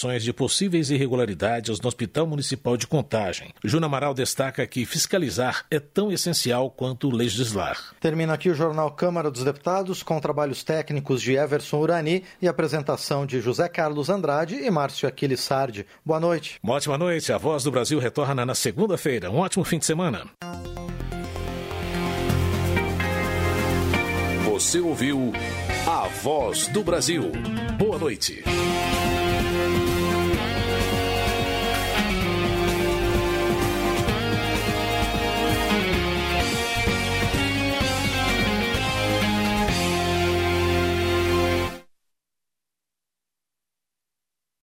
informações de possíveis irregularidades no Hospital Municipal de Contagem. Júnior Amaral destaca que fiscalizar é tão essencial quanto legislar. Termina aqui o Jornal Câmara dos Deputados com trabalhos técnicos de Everson Urani e apresentação de José Carlos Andrade e Márcio Aquiles Sardi. Boa noite. Uma ótima noite. A Voz do Brasil retorna na segunda-feira. Um ótimo fim de semana. Você ouviu A Voz do Brasil. Boa noite.